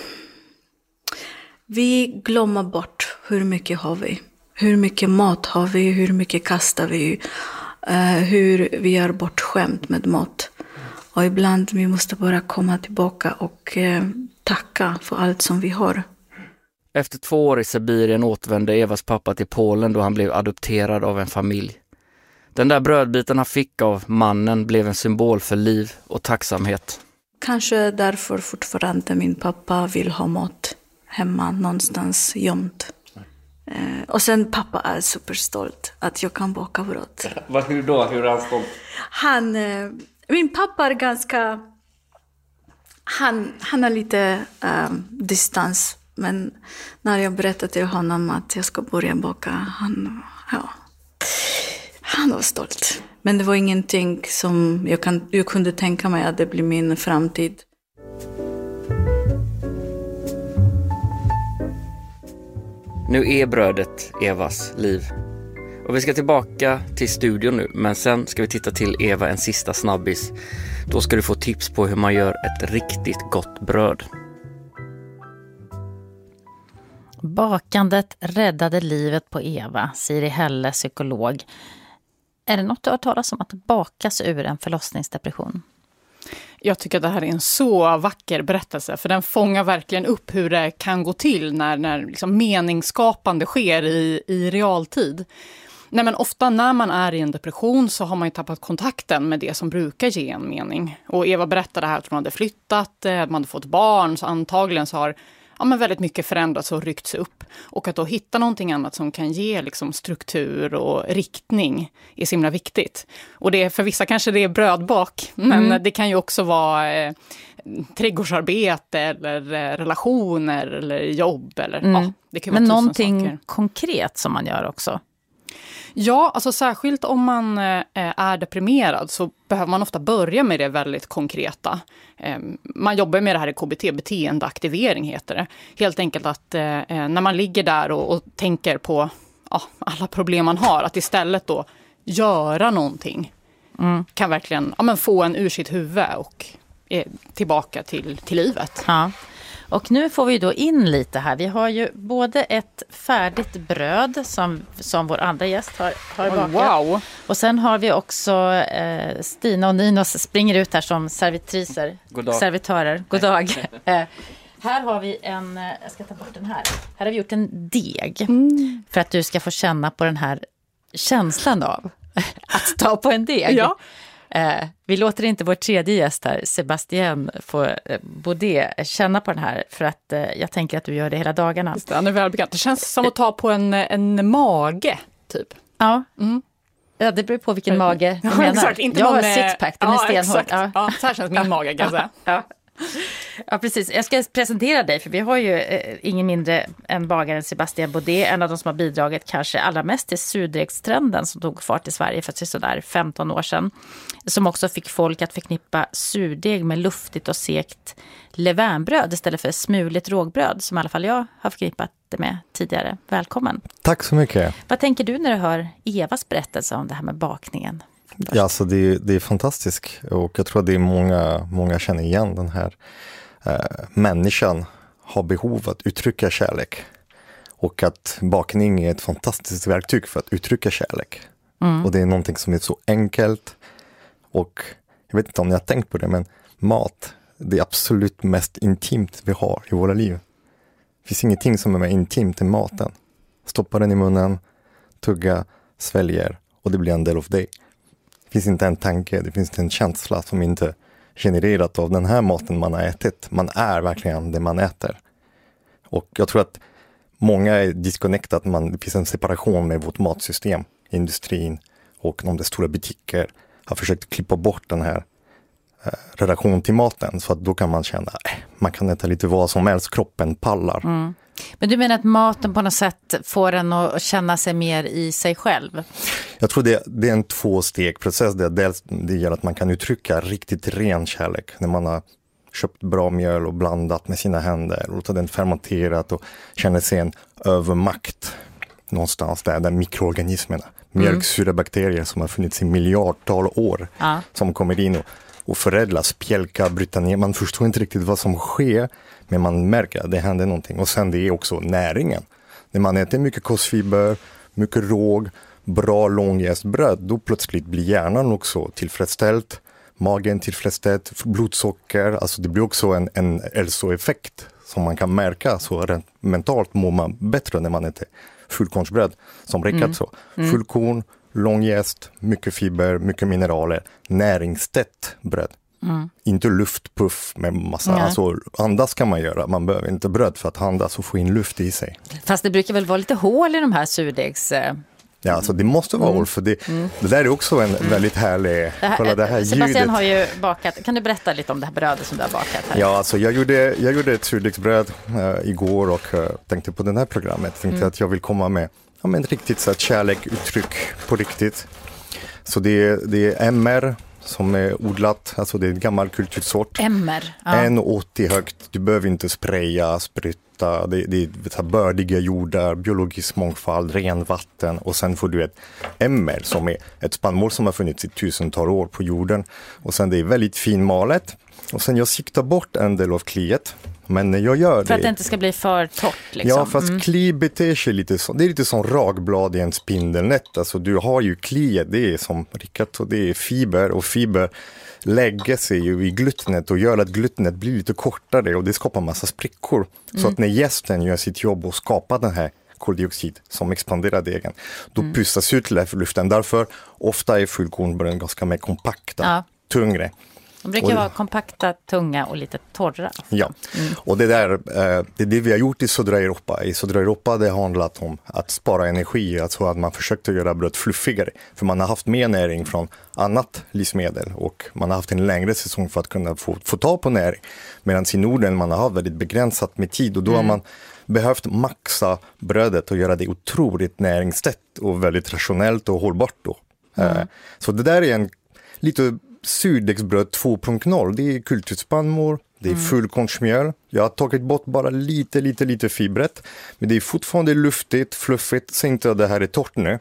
vi glömmer bort hur mycket har vi. Hur mycket mat har vi, hur mycket kastar vi. Uh, hur vi är bortskämt med mat. Och ibland vi måste bara komma tillbaka och uh, tacka för allt som vi har. Efter två år i Sibirien återvände Evas pappa till Polen då han blev adopterad av en familj. Den där brödbiten han fick av mannen blev en symbol för liv och tacksamhet. Kanske därför fortfarande min pappa vill ha mat hemma någonstans gömt. Uh, och sen pappa är superstolt att jag kan baka bröd. Vad, hur då? Hur är han stolt? Han, uh, min pappa är ganska... Han, han har lite uh, distans. Men när jag berättade till honom att jag ska börja baka, han, ja, han var stolt. Men det var ingenting som jag, kan, jag kunde tänka mig att det blir min framtid. Nu är brödet Evas liv. Och vi ska tillbaka till studion nu, men sen ska vi titta till Eva en sista snabbis. Då ska du få tips på hur man gör ett riktigt gott bröd. Bakandet räddade livet på Eva, Siri Helle, psykolog. Är det något du har talat om att bakas ur en förlossningsdepression? Jag tycker att det här är en så vacker berättelse, för den fångar verkligen upp hur det kan gå till när, när liksom meningsskapande sker i, i realtid. Nej, men ofta när man är i en depression så har man ju tappat kontakten med det som brukar ge en mening. Och Eva berättade här att hon hade flyttat, man hade fått barn, så antagligen så har ja, men väldigt mycket förändrats och ryckts upp. Och att då hitta någonting annat som kan ge liksom struktur och riktning är så himla viktigt. Och det, för vissa kanske det är brödbak, men mm. det kan ju också vara eh, trädgårdsarbete eller eh, relationer eller jobb. Eller, mm. ja, det kan men vara någonting saker. Konkret som man gör också? Ja, alltså särskilt om man eh, är deprimerad så behöver man ofta börja med det väldigt konkreta. Eh, man jobbar med det här i K B T, beteendeaktivering heter det. Helt enkelt att eh, när man ligger där och, och tänker på ja, alla problem man har, att istället då göra någonting mm. kan verkligen ja, men få en ur sitt huvud och eh, tillbaka till, till livet. Ja. Och nu får vi då in lite här. Vi har ju både ett färdigt bröd som, som vår andra gäst har, har oh, bakat. Wow. Och sen har vi också eh, Stina och Ninos springer ut här som servitriser. God dag. Servitörer. God dag. eh, här har vi en, jag ska ta bort den här. Här har vi gjort en deg. Mm. För att du ska få känna på den här känslan av att ta på en deg. Ja. Eh, vi låter inte vår tredje gäst här, Sebastian, få eh, både känna på den här, för att eh, jag tänker att du gör det hela dagarna. Just det, han är välbekant. Det känns som att ta på en, en mage, typ. Ja. Mm. Ja, det beror på vilken mage du menar. Ja, exakt. Inte jag någon, har sixpack, den ja, är stenhård. Ja. Ja, så här känns min mage, kan jag säga. Ja. Ja, precis. Jag ska presentera dig, för vi har ju eh, ingen mindre än bagaren Sebastian Baudet, en av de som har bidragit kanske allra mest till surdegstrenden som tog fart i Sverige för sådär femton år sedan. Som också fick folk att förknippa surdeg med luftigt och sekt levainbröd istället för smuligt rågbröd, som i alla fall jag har förknippat det med tidigare. Välkommen. Tack så mycket. Vad tänker du när du hör Evas berättelse om det här med bakningen? Ja, alltså det, det är fantastiskt, och jag tror att det är många, många känner igen den här eh, människan har behov att uttrycka kärlek, och att bakning är ett fantastiskt verktyg för att uttrycka kärlek. Mm. Och det är någonting som är så enkelt, och jag vet inte om ni har tänkt på det, men mat, det är absolut mest intimt vi har i våra liv. Det finns ingenting som är mer intimt än maten. Stoppa den i munnen, tugga, sväljer, och det blir en del av dig. Det finns inte en tanke, det finns inte en känsla som inte är genererat av den här maten man har ätit. Man är verkligen det man äter. Och jag tror att många är disconnectat, man, det finns en separation med vårt matsystem. Industrin och de stora butiker har försökt klippa bort den här eh, relationen till maten, så att då kan man känna att eh, man kan äta lite vad som helst, kroppen pallar. Mm. Men du menar att maten på något sätt får en att känna sig mer i sig själv? Jag tror det, det är en tvåstegprocess. Det, dels, det gör att man kan uttrycka riktigt ren kärlek när man har köpt bra mjöl och blandat med sina händer och låter den fermenterat och känner sig en övermakt någonstans där, där mikroorganismerna, mm. mjölksyrebakterier som har funnits i miljardtal år ja. Som kommer in och, och förädlas, spjälka, bryta ner. Man förstår inte riktigt vad som sker, men man märker att det händer någonting. Och sen det är också näringen. När man äter mycket kostfiber, mycket råg, bra långjäst bröd, då plötsligt blir hjärnan också tillfredsställd. Magen tillfredsställd, blodsocker, alltså det blir också en, en hälsoeffekt som man kan märka. Så rent mentalt mår man bättre när man äter fullkornsbröd, som Rickard mm. så. Mm. Fullkorn, långjäst, mycket fiber, mycket mineraler, näringstätt bröd. Mm. Inte luftpuff med massa, mm. alltså andas kan man göra, man behöver inte bröd för att andas och få in luft i sig. Fast det brukar väl vara lite hål i de här surdegs... Ja, alltså det måste vara mm. hål, för det, mm. det där är också en mm. väldigt härlig... Det här, kolla det här Sebastian ljudet. Har ju bakat, kan du berätta lite om det här brödet som du har bakat här? Ja, alltså jag gjorde, jag gjorde ett surdegsbröd äh, igår och äh, tänkte på det här programmet. Tänkte mm. att jag vill komma med ja, men riktigt så här, kärlekuttryck på riktigt. Så det, det är M R som är odlat, alltså det är en gammal kultursort. M R? Ja. en komma åttio högt, du behöver inte spraya, spruta. Det, det är bördiga jordar, biologisk mångfald, ren vatten och sen får du ett M R som är ett spannmål som har funnits i tusentals år på jorden. Och sen det är väldigt finmalet och sen jag siktar bort en del av kliet. Men när jag gör det... För att det inte ska bli för torrt liksom. Ja, fast mm. kli beter sig lite så. Det är lite som ragblad i en spindelnät. Alltså du har ju kliet, det är som Rickard, och det är fiber och fiber lägger sig ju i gluttenet och gör att gluttenet blir lite kortare och det skapar massa sprickor. Mm. Så att när gästen gör sitt jobb och skapar den här koldioxid som expanderar degen, då mm. pussas ut luften. Därför ofta är fullkornbröd ganska mer kompakta, ja. Tungre. De brukar och, vara kompakta, tunga och lite torra. Ja, mm. och det där det är det vi har gjort i södra Europa. I södra Europa det har handlat om att spara energi, alltså att man försökte göra bröd fluffigare. För man har haft mer näring från annat livsmedel och man har haft en längre säsong för att kunna få, få ta på näring. Medan i Norden man har haft väldigt begränsat med tid och då mm. har man behövt maxa brödet och göra det otroligt näringstätt och väldigt rationellt och hållbart då. Mm. Så det där är en lite... surdegsbröd två punkt noll, det är kulturspannmål, det är mm. fullkornsmjöl. Jag har tagit bort bara lite, lite, lite fibret. Men det är fortfarande luftigt, fluffigt. Säg inte att det här är torrt nu.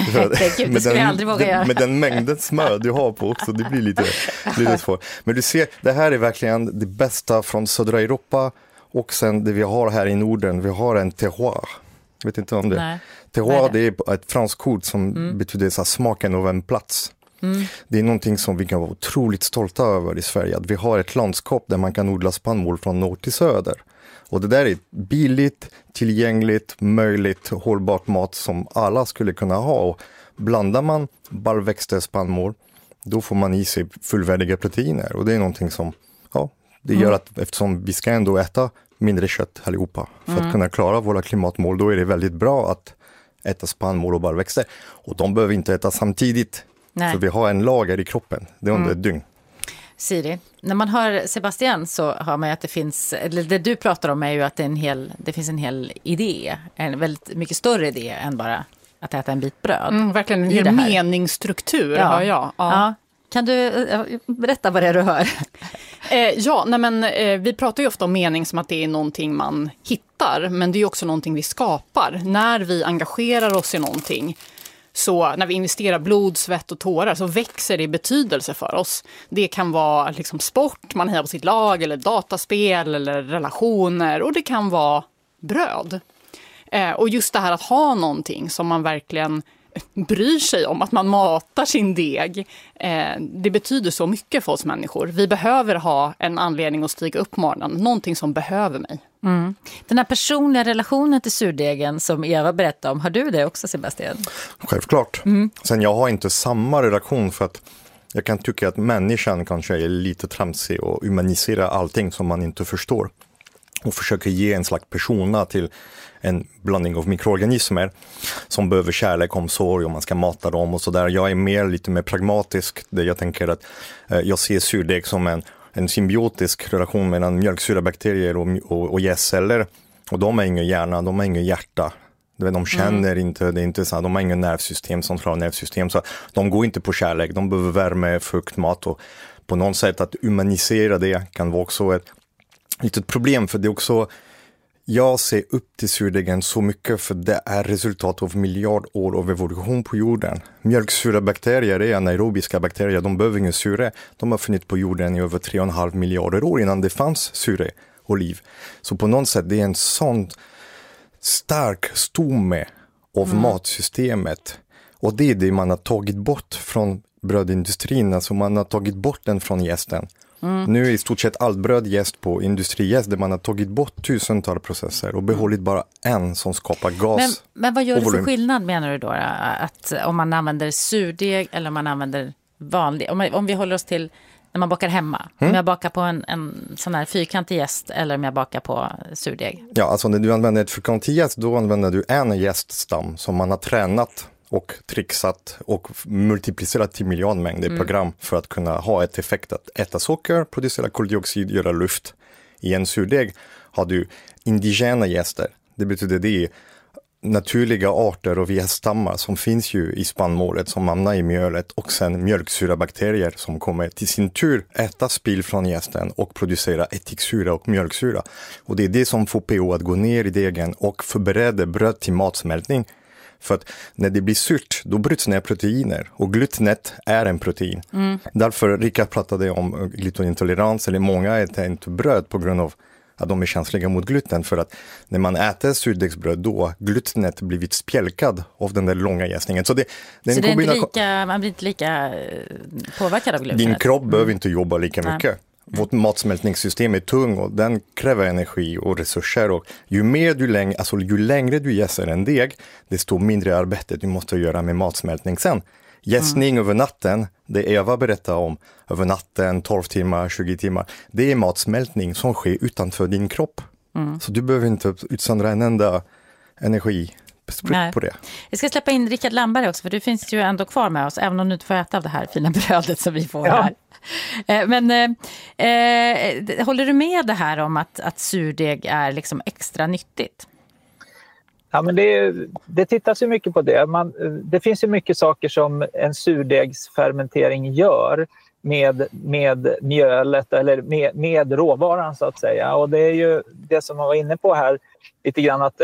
Gud, med, den, den, med den mängden smör du har på också, det blir lite, lite svårt. Men du ser, det här är verkligen det bästa från södra Europa. Och sen det vi har här i Norden, vi har en terroir. Jag vet inte om det. Nej. Terroir, det är ett franskt ord som mm. betyder så här, smaken av en plats. Mm. Det är någonting som vi kan vara otroligt stolta över i Sverige. Att vi har ett landskap där man kan odla spannmål från norr till söder. Och det där är billigt, tillgängligt, möjligt, hållbart mat som alla skulle kunna ha. Och blandar man baljväxter spannmål, då får man i sig fullvärdiga proteiner. Och det är någonting som, ja, det gör att eftersom vi ska ändå äta mindre kött allihopa för mm. att kunna klara våra klimatmål, då är det väldigt bra att äta spannmål och baljväxter. Och de behöver inte äta samtidigt. Nej. Så vi har en lager i kroppen, det är under mm. ett dygn. Siri, när man hör Sebastian så hör man ju att det finns, eller det du pratar om är ju att det, är en hel, det finns en hel idé, en väldigt mycket större idé än bara att äta en bit bröd. Mm, verkligen en hel meningsstruktur, ja. hör jag. Ja. Ja. Kan du berätta vad det är du hör? Eh, ja, nej men, eh, vi pratar ju ofta om mening som att det är någonting man hittar, men det är ju också någonting vi skapar. När vi engagerar oss i någonting, så när vi investerar blod, svett och tårar så växer det i betydelse för oss. Det kan vara liksom sport, man hejar på sitt lag eller dataspel eller relationer, och det kan vara bröd. Eh, och just det här att ha någonting som man verkligen bryr sig om, att man matar sin deg, eh, det betyder så mycket för oss människor. Vi behöver ha en anledning att stiga upp morgonen, någonting som behöver mig. Mm. Den här personliga relationen till surdegen som Eva berättade om, har du det också, Sebastian? Självklart. Mm. Sen jag har inte samma relation, för att jag kan tycka att människan kanske är lite tramsig och humaniserar allting som man inte förstår. Och försöker ge en slags persona till en blandning av mikroorganismer som behöver kärlek, omsorg och man ska mata dem och sådär. Jag är mer lite mer pragmatisk, där jag tänker att eh, jag ser surdeg som en, en symbiotisk relation mellan mjölksyrebakterier och, och, och jästceller. Och de har ingen hjärna, de har ingen hjärta. De känner mm. inte, det är inte så, de har ingen nervsystem, centrala nervsystem. Så de går inte på kärlek, de behöver värme, fukt, mat. Och på något sätt att humanisera det kan vara också ett litet problem. För det är också, jag ser upp till surdegen så mycket för det är resultat av miljard år av evolution på jorden. Mjölksyrabakterier är anaerobiska bakterier, de behöver ingen syre. De har funnits på jorden i över tre och en halv miljarder år innan det fanns syre och liv. Så på något sätt det är en sån stark stomme av mm. matsystemet. Och det är det man har tagit bort från brödindustrin. Alltså man har tagit bort den från jästen. Mm. Nu är i stort sett allt bröd jäst på industrijäst där man har tagit bort tusentals processer och behållit bara en som skapar gas. Men, men vad gör det för skillnad menar du då? Att om man använder surdeg eller om man använder vanlig... Om, om vi håller oss till när man bakar hemma. Mm. Om jag bakar på en, en sån här fyrkantig jäst eller om jag bakar på surdeg. Ja, alltså när du använder ett fyrkantig jäst då använder du en jäststam som man har tränat och trixat och multiplicerat till miljardmängder mm. program för att kunna ha ett effekt att äta socker, producera koldioxid, göra luft. I en surdeg har du indigena jäster. Det betyder det är naturliga arter och jäststammar som finns ju i spannmålet som hamnar i mjölet och sen mjölksyrabakterier som kommer till sin tur äta spill från jästen och producera ättiksyra och mjölksyra. Och det är det som får pH att gå ner i degen och förbereder bröd till matsmältning. För att när det blir surt, då bryts ner proteiner. Och glutenet är en protein. Mm. Därför Rickard pratade om glutenintolerans. Eller många äter inte bröd på grund av att de är känsliga mot gluten. För att när man äter surdegsbröd, då har glutenet blivit spjälkad av den där långa jäsningen. Så det, det är, Så en det är inte lika, man blir inte lika påverkad av glutenet? Din kropp mm. behöver inte jobba lika mycket. Mm. Vårt matsmältningssystem är tung och den kräver energi och resurser. Och ju, mer du läng- alltså ju längre du jäser en deg, desto mindre arbete du måste göra med matsmältning sen. Jäsning mm. över natten, det Eva berättar om, över natten, tolv timmar, tjugo timmar, det är matsmältning som sker utanför din kropp. Mm. Så du behöver inte utsöndra en enda energi på det. Jag ska släppa in Rickard Lamberg också, för du finns ju ändå kvar med oss, även om du inte får äta av det här fina brödet som vi får ja. här. Men eh, håller du med det här om att, att surdeg är liksom extra nyttigt? Ja, men det, det tittas ju mycket på det. Man, det finns ju mycket saker som en surdegsfermentering gör med, med mjölet eller med, med råvaran så att säga. Och det är ju det som man var inne på här lite grann att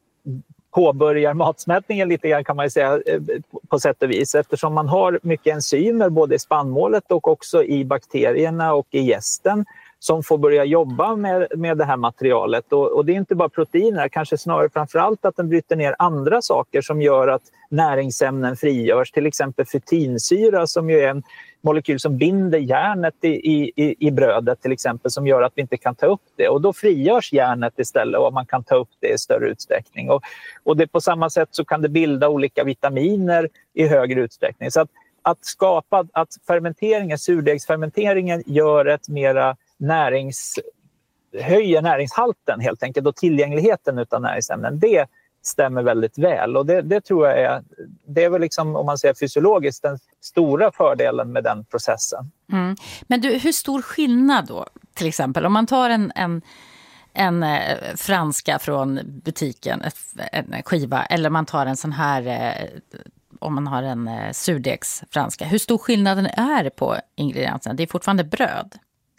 påbörjar matsmältningen lite grann kan man ju säga på sätt och vis. Eftersom man har mycket enzymer både i spannmålet och också i bakterierna och i jästen som får börja jobba med, med det här materialet. Och, och det är inte bara proteiner, kanske snarare framförallt att den bryter ner andra saker som gör att näringsämnen frigörs. Till exempel fytinsyra som ju är en molekyl som binder järnet i, i, i brödet till exempel, som gör att vi inte kan ta upp det. Och då frigörs järnet istället och man kan ta upp det i större utsträckning. Och, och det, på samma sätt så kan det bilda olika vitaminer i högre utsträckning. Så att, att skapa, att fermenteringen, surdegsfermenteringen gör ett mera närings, höjer näringshalten helt enkelt och tillgängligheten utav näringsämnen. Det stämmer väldigt väl och det, det tror jag är, det är väl liksom om man säger fysiologiskt den stora fördelen med den processen. Mm. Men du, hur stor skillnad då till exempel om man tar en, en, en eh, franska från butiken, ett, en skiva eller man tar en sån här eh, om man har en eh, surdegsfranska, hur stor skillnaden är på ingredienserna? Det är fortfarande bröd.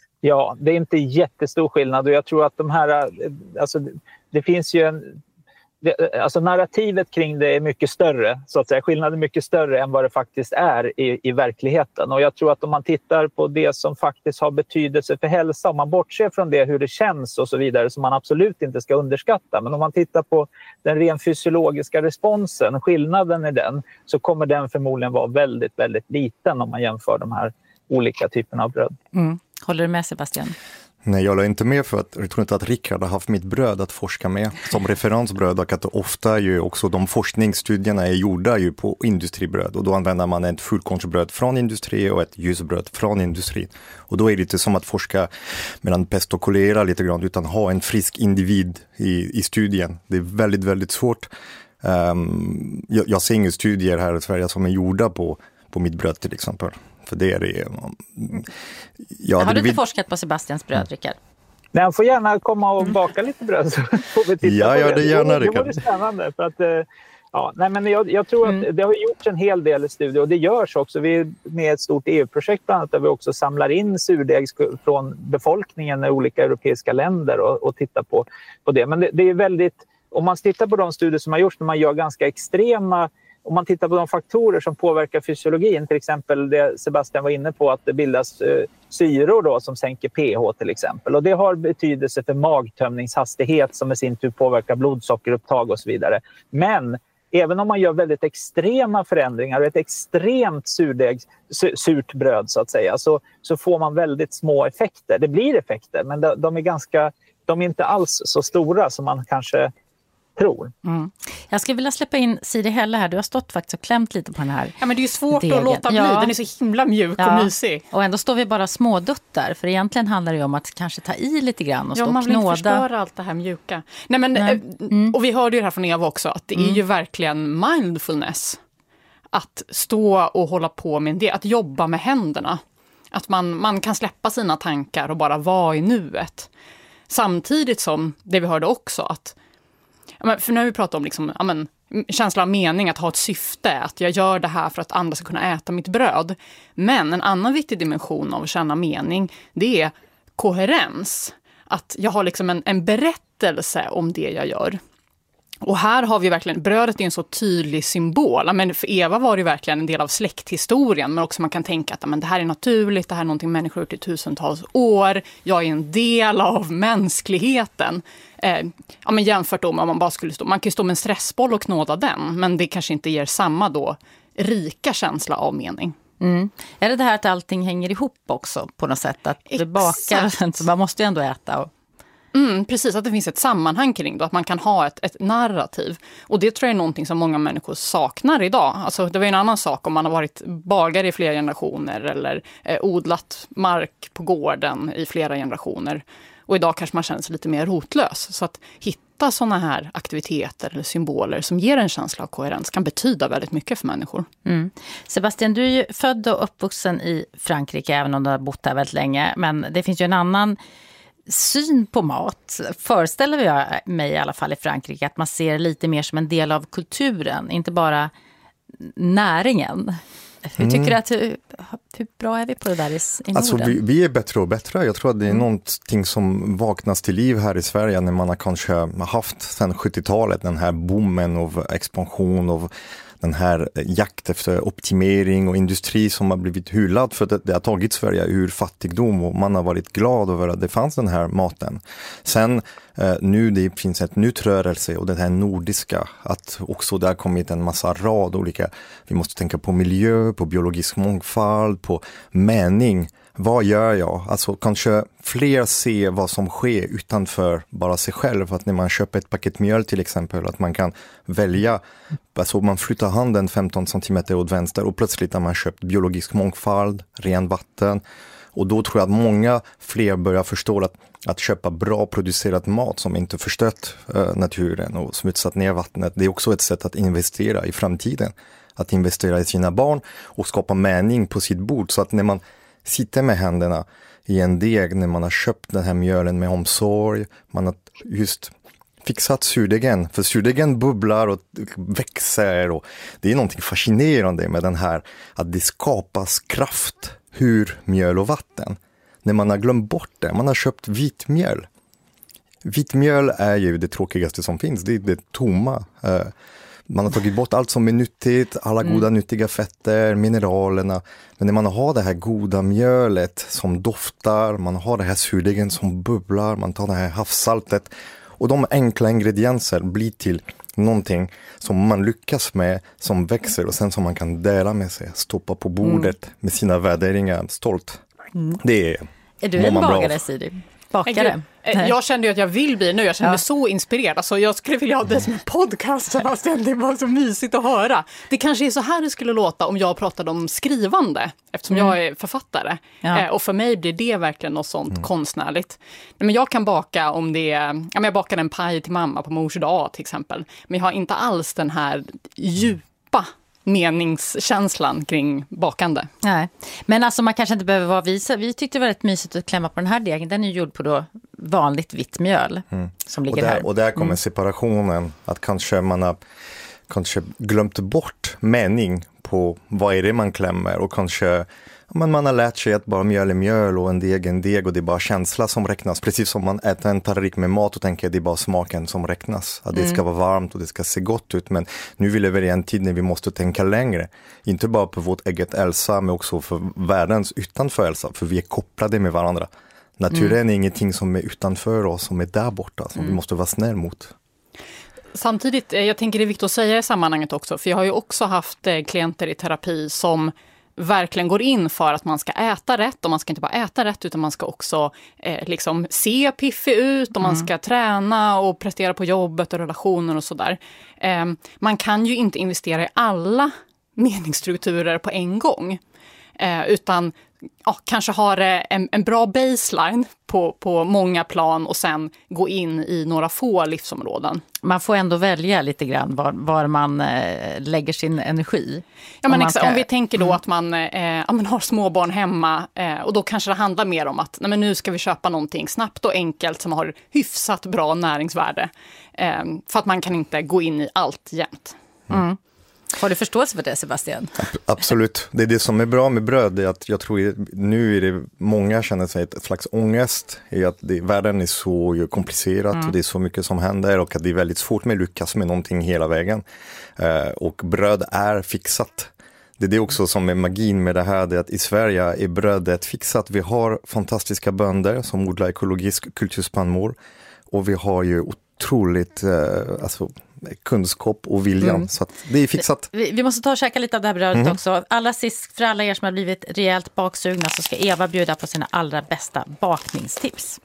Ja, det är inte jättestor skillnad och jag tror att de här, alltså det finns ju en, det, alltså narrativet kring det är mycket större så att säga, skillnaden är mycket större än vad det faktiskt är i, i verkligheten och jag tror att om man tittar på det som faktiskt har betydelse för hälsa, om man bortser från det hur det känns och så vidare som man absolut inte ska underskatta, men om man tittar på den ren fysiologiska responsen, skillnaden i den, så kommer den förmodligen vara väldigt, väldigt liten om man jämför de här olika typerna av bröd. Mm. Håller du med Sebastian? Nej, jag är inte med för att jag tror inte att Rickard har haft mitt bröd att forska med som referensbröd och att ofta ju också de forskningsstudierna är gjorda ju på industribröd och då använder man ett fullkornsbröd från industri och ett ljusbröd från industri och då är det lite som att forska mellan pest och kolera lite grann utan ha en frisk individ i, i studien. Det är väldigt, väldigt svårt. Um, jag, jag ser inga studier här i Sverige som är gjorda på, på mitt bröd till exempel. För det är det. Ja, har du inte vid... forskat på Sebastians bröd, Rickard? Nej, han får gärna komma och baka lite bröd så får vi titta ja, på ja, det. Gärna, det, det, det vore spännande för att... Ja, nej, men jag, jag tror att det har gjorts en hel del studier och det görs också. Vi är med ett stort E U-projekt bland annat där vi också samlar in surdeg från befolkningen i olika europeiska länder och, och tittar på, på det. Men det, det är väldigt, om man tittar på de studier som har gjorts när man gör ganska extrema, om man tittar på de faktorer som påverkar fysiologin, till exempel det Sebastian var inne på att det bildas eh, syror då, som sänker pH till exempel. Och det har betydelse för magtömningshastighet som i sin tur påverkar blodsockerupptag och så vidare. Men även om man gör väldigt extrema förändringar och ett extremt surdeg, surt bröd så att säga, så, så får man väldigt små effekter. Det blir effekter, men de, de är ganska, de är inte alls så stora som man kanske tror. Mm. Jag skulle vilja släppa in Siri Helle här. Du har stått faktiskt och klämt lite på den här. Ja, men det är ju svårt degen. att låta bli. Ja. Den är så himla mjuk ja. och mysig. Och ändå står vi bara småduttar. För egentligen handlar det ju om att kanske ta i lite grann och ja, stå man och vill knåda. inte förstöra allt det här mjuka. Nej, men, Nej. Mm. Och vi hörde ju det här från Eva också, att det mm. är ju verkligen mindfulness att stå och hålla på med det, att jobba med händerna. Att man, man kan släppa sina tankar och bara vara i nuet. Samtidigt som det vi hörde också att, för nu har vi pratat om liksom, ja, men, känsla av mening, att ha ett syfte, att jag gör det här för att andra ska kunna äta mitt bröd. Men en annan viktig dimension av att känna mening, det är koherens. Att jag har liksom en, en berättelse om det jag gör. Och här har vi verkligen, brödet är en så tydlig symbol. Men för Eva var det verkligen en del av släkthistorien. Men också man kan tänka att men det här är naturligt, det här är någonting människor gjort i tusentals år. Jag är en del av mänskligheten. Eh, ja, men jämfört då om man bara skulle stå, man kan ju stå med en stressboll och knåda den. Men det kanske inte ger samma då rika känsla av mening. Mm. Är det det här att allting hänger ihop också på något sätt? Att det bakar, så man måste ju ändå äta och... Mm, precis, att det finns ett sammanhang kring det, att man kan ha ett, ett narrativ. Och det tror jag är någonting som många människor saknar idag. Alltså, det var en annan sak om man har varit bagare i flera generationer eller eh, odlat mark på gården i flera generationer. Och idag kanske man känner sig lite mer rotlös. Så att hitta sådana här aktiviteter eller symboler som ger en känsla av koherens kan betyda väldigt mycket för människor. Mm. Sebastian, du är ju född och uppvuxen i Frankrike, även om du har bott där väldigt länge. Men det finns ju en annan syn på mat, föreställer jag mig i alla fall i Frankrike, att man ser lite mer som en del av kulturen, inte bara näringen. Hur tycker mm. du att, hur, hur bra är vi på det där i, i Norden? Alltså vi, vi är bättre och bättre. Jag tror att det är mm. någonting som vaknas till liv här i Sverige när man har kanske haft sedan sjuttiotalet den här boomen av expansion av den här jakt efter optimering och industri som har blivit hyllad för att det har tagit Sverige ur fattigdom och man har varit glad över att det fanns den här maten. Sen eh, nu det finns ett nytt rörelse och det här nordiska, att också det har kommit en massa rad olika, vi måste tänka på miljö, på biologisk mångfald, på mening. Vad gör jag? Alltså kanske fler ser vad som sker utanför bara sig själv. Att när man köper ett paket mjöl till exempel, att man kan välja. Alltså man flyttar handen femton centimeter åt vänster och plötsligt har man köpt biologisk mångfald, ren vatten. Och då tror jag att många fler börjar förstå att, att köpa bra producerad mat som inte förstört äh, naturen och smutsat ner vattnet. Det är också ett sätt att investera i framtiden. Att investera i sina barn och skapa mening på sitt bord. Så att när man sitter med händerna i en deg, när man har köpt den här mjölen med omsorg, man har just fixat surdegen, för surdegen bubblar och växer och det är någonting fascinerande med den här, att det skapas kraft ur mjöl och vatten. När man har glömt bort det, man har köpt vitmjöl. Vitmjöl är ju det tråkigaste som finns, det är det tomma. Man har tagit bort allt som är nyttigt, alla goda mm. nyttiga fetter, mineralerna. Men när man har det här goda mjölet som doftar, man har det här surdegen som bubblar, man tar det här havssaltet. Och de enkla ingredienser blir till någonting som man lyckas med, som växer och sen som man kan dela med sig, stoppa på bordet mm. med sina värderingar stolt. Mm. Det är, är du en bagare, Siri? Bakare? Jag kände ju att jag vill bli nu, jag kände mig ja. så inspirerad. Alltså jag skulle vilja ha det som en podcast. Det var så mysigt att höra. Det kanske är så här det skulle låta om jag pratade om skrivande. Eftersom mm. jag är författare. Ja. Och för mig blir det verkligen något sånt mm. konstnärligt. Men jag kan baka om det är... Jag bakar en paj till mamma på mors dag till exempel. Men jag har inte alls den här djupa meningskänslan kring bakande. Nej, men alltså man kanske inte behöver vara visa. Vi tyckte det var rätt mysigt att klämma på den här degen. Den är ju gjord på då vanligt vitt mjöl mm. som ligger och där, här. Och där kommer mm. separationen, att kanske man har kanske glömt bort mening på vad är det man klämmer och kanske men man har lärt sig att bara mjöl är mjöl och en deg är en deg och det är bara känsla som räknas. Precis som man äter en tallrik med mat och tänker att det är bara smaken som räknas. Att det mm. ska vara varmt och det ska se gott ut. Men nu vill vi i en tid när vi måste tänka längre. Inte bara på vårt eget Elsa men också för världens utanför Elsa. För vi är kopplade med varandra. Naturen mm. är ingenting som är utanför oss, som är där borta. Som mm. vi måste vara snäll mot. Samtidigt, jag tänker det är viktigt att säga i sammanhanget också. För jag har ju också haft klienter i terapi som verkligen går in för att man ska äta rätt, och man ska inte bara äta rätt utan man ska också eh, liksom se piffig ut och mm. man ska träna och prestera på jobbet och relationer och sådär. Eh, man kan ju inte investera i alla meningsstrukturer på en gång eh, utan ja, kanske ha en, en bra baseline på, på många plan och sen gå in i några få livsområden. Man får ändå välja lite grann var, var man eh, lägger sin energi. Ja, men om, ska... om vi tänker då att man, eh, ja, man har småbarn hemma eh, och då kanske det handlar mer om att nej, men nu ska vi köpa någonting snabbt och enkelt som har hyfsat bra näringsvärde. Eh, för att man kan inte gå in i allt jämt. Mm. Har du förståelse för det, Sebastian? Absolut. Det är det som är bra med bröd. Det är att jag tror nu är det många känner sig ett slags ångest i att det, världen är så komplicerad mm. och det är så mycket som händer och att det är väldigt svårt med att lyckas med någonting hela vägen. Uh, och bröd är fixat. Det är det också som är magin med det här, det är att i Sverige är brödet fixat. Vi har fantastiska bönder som odlar ekologisk kulturspannmål och vi har ju otroligt uh, alltså kunskap och viljan. Mm. Så att det är fixat. Vi, vi måste ta och käka lite av det här brödet mm. också. Allra sist, för alla er som har blivit rejält baksugna, så ska Eva bjuda på sina allra bästa bakningstips.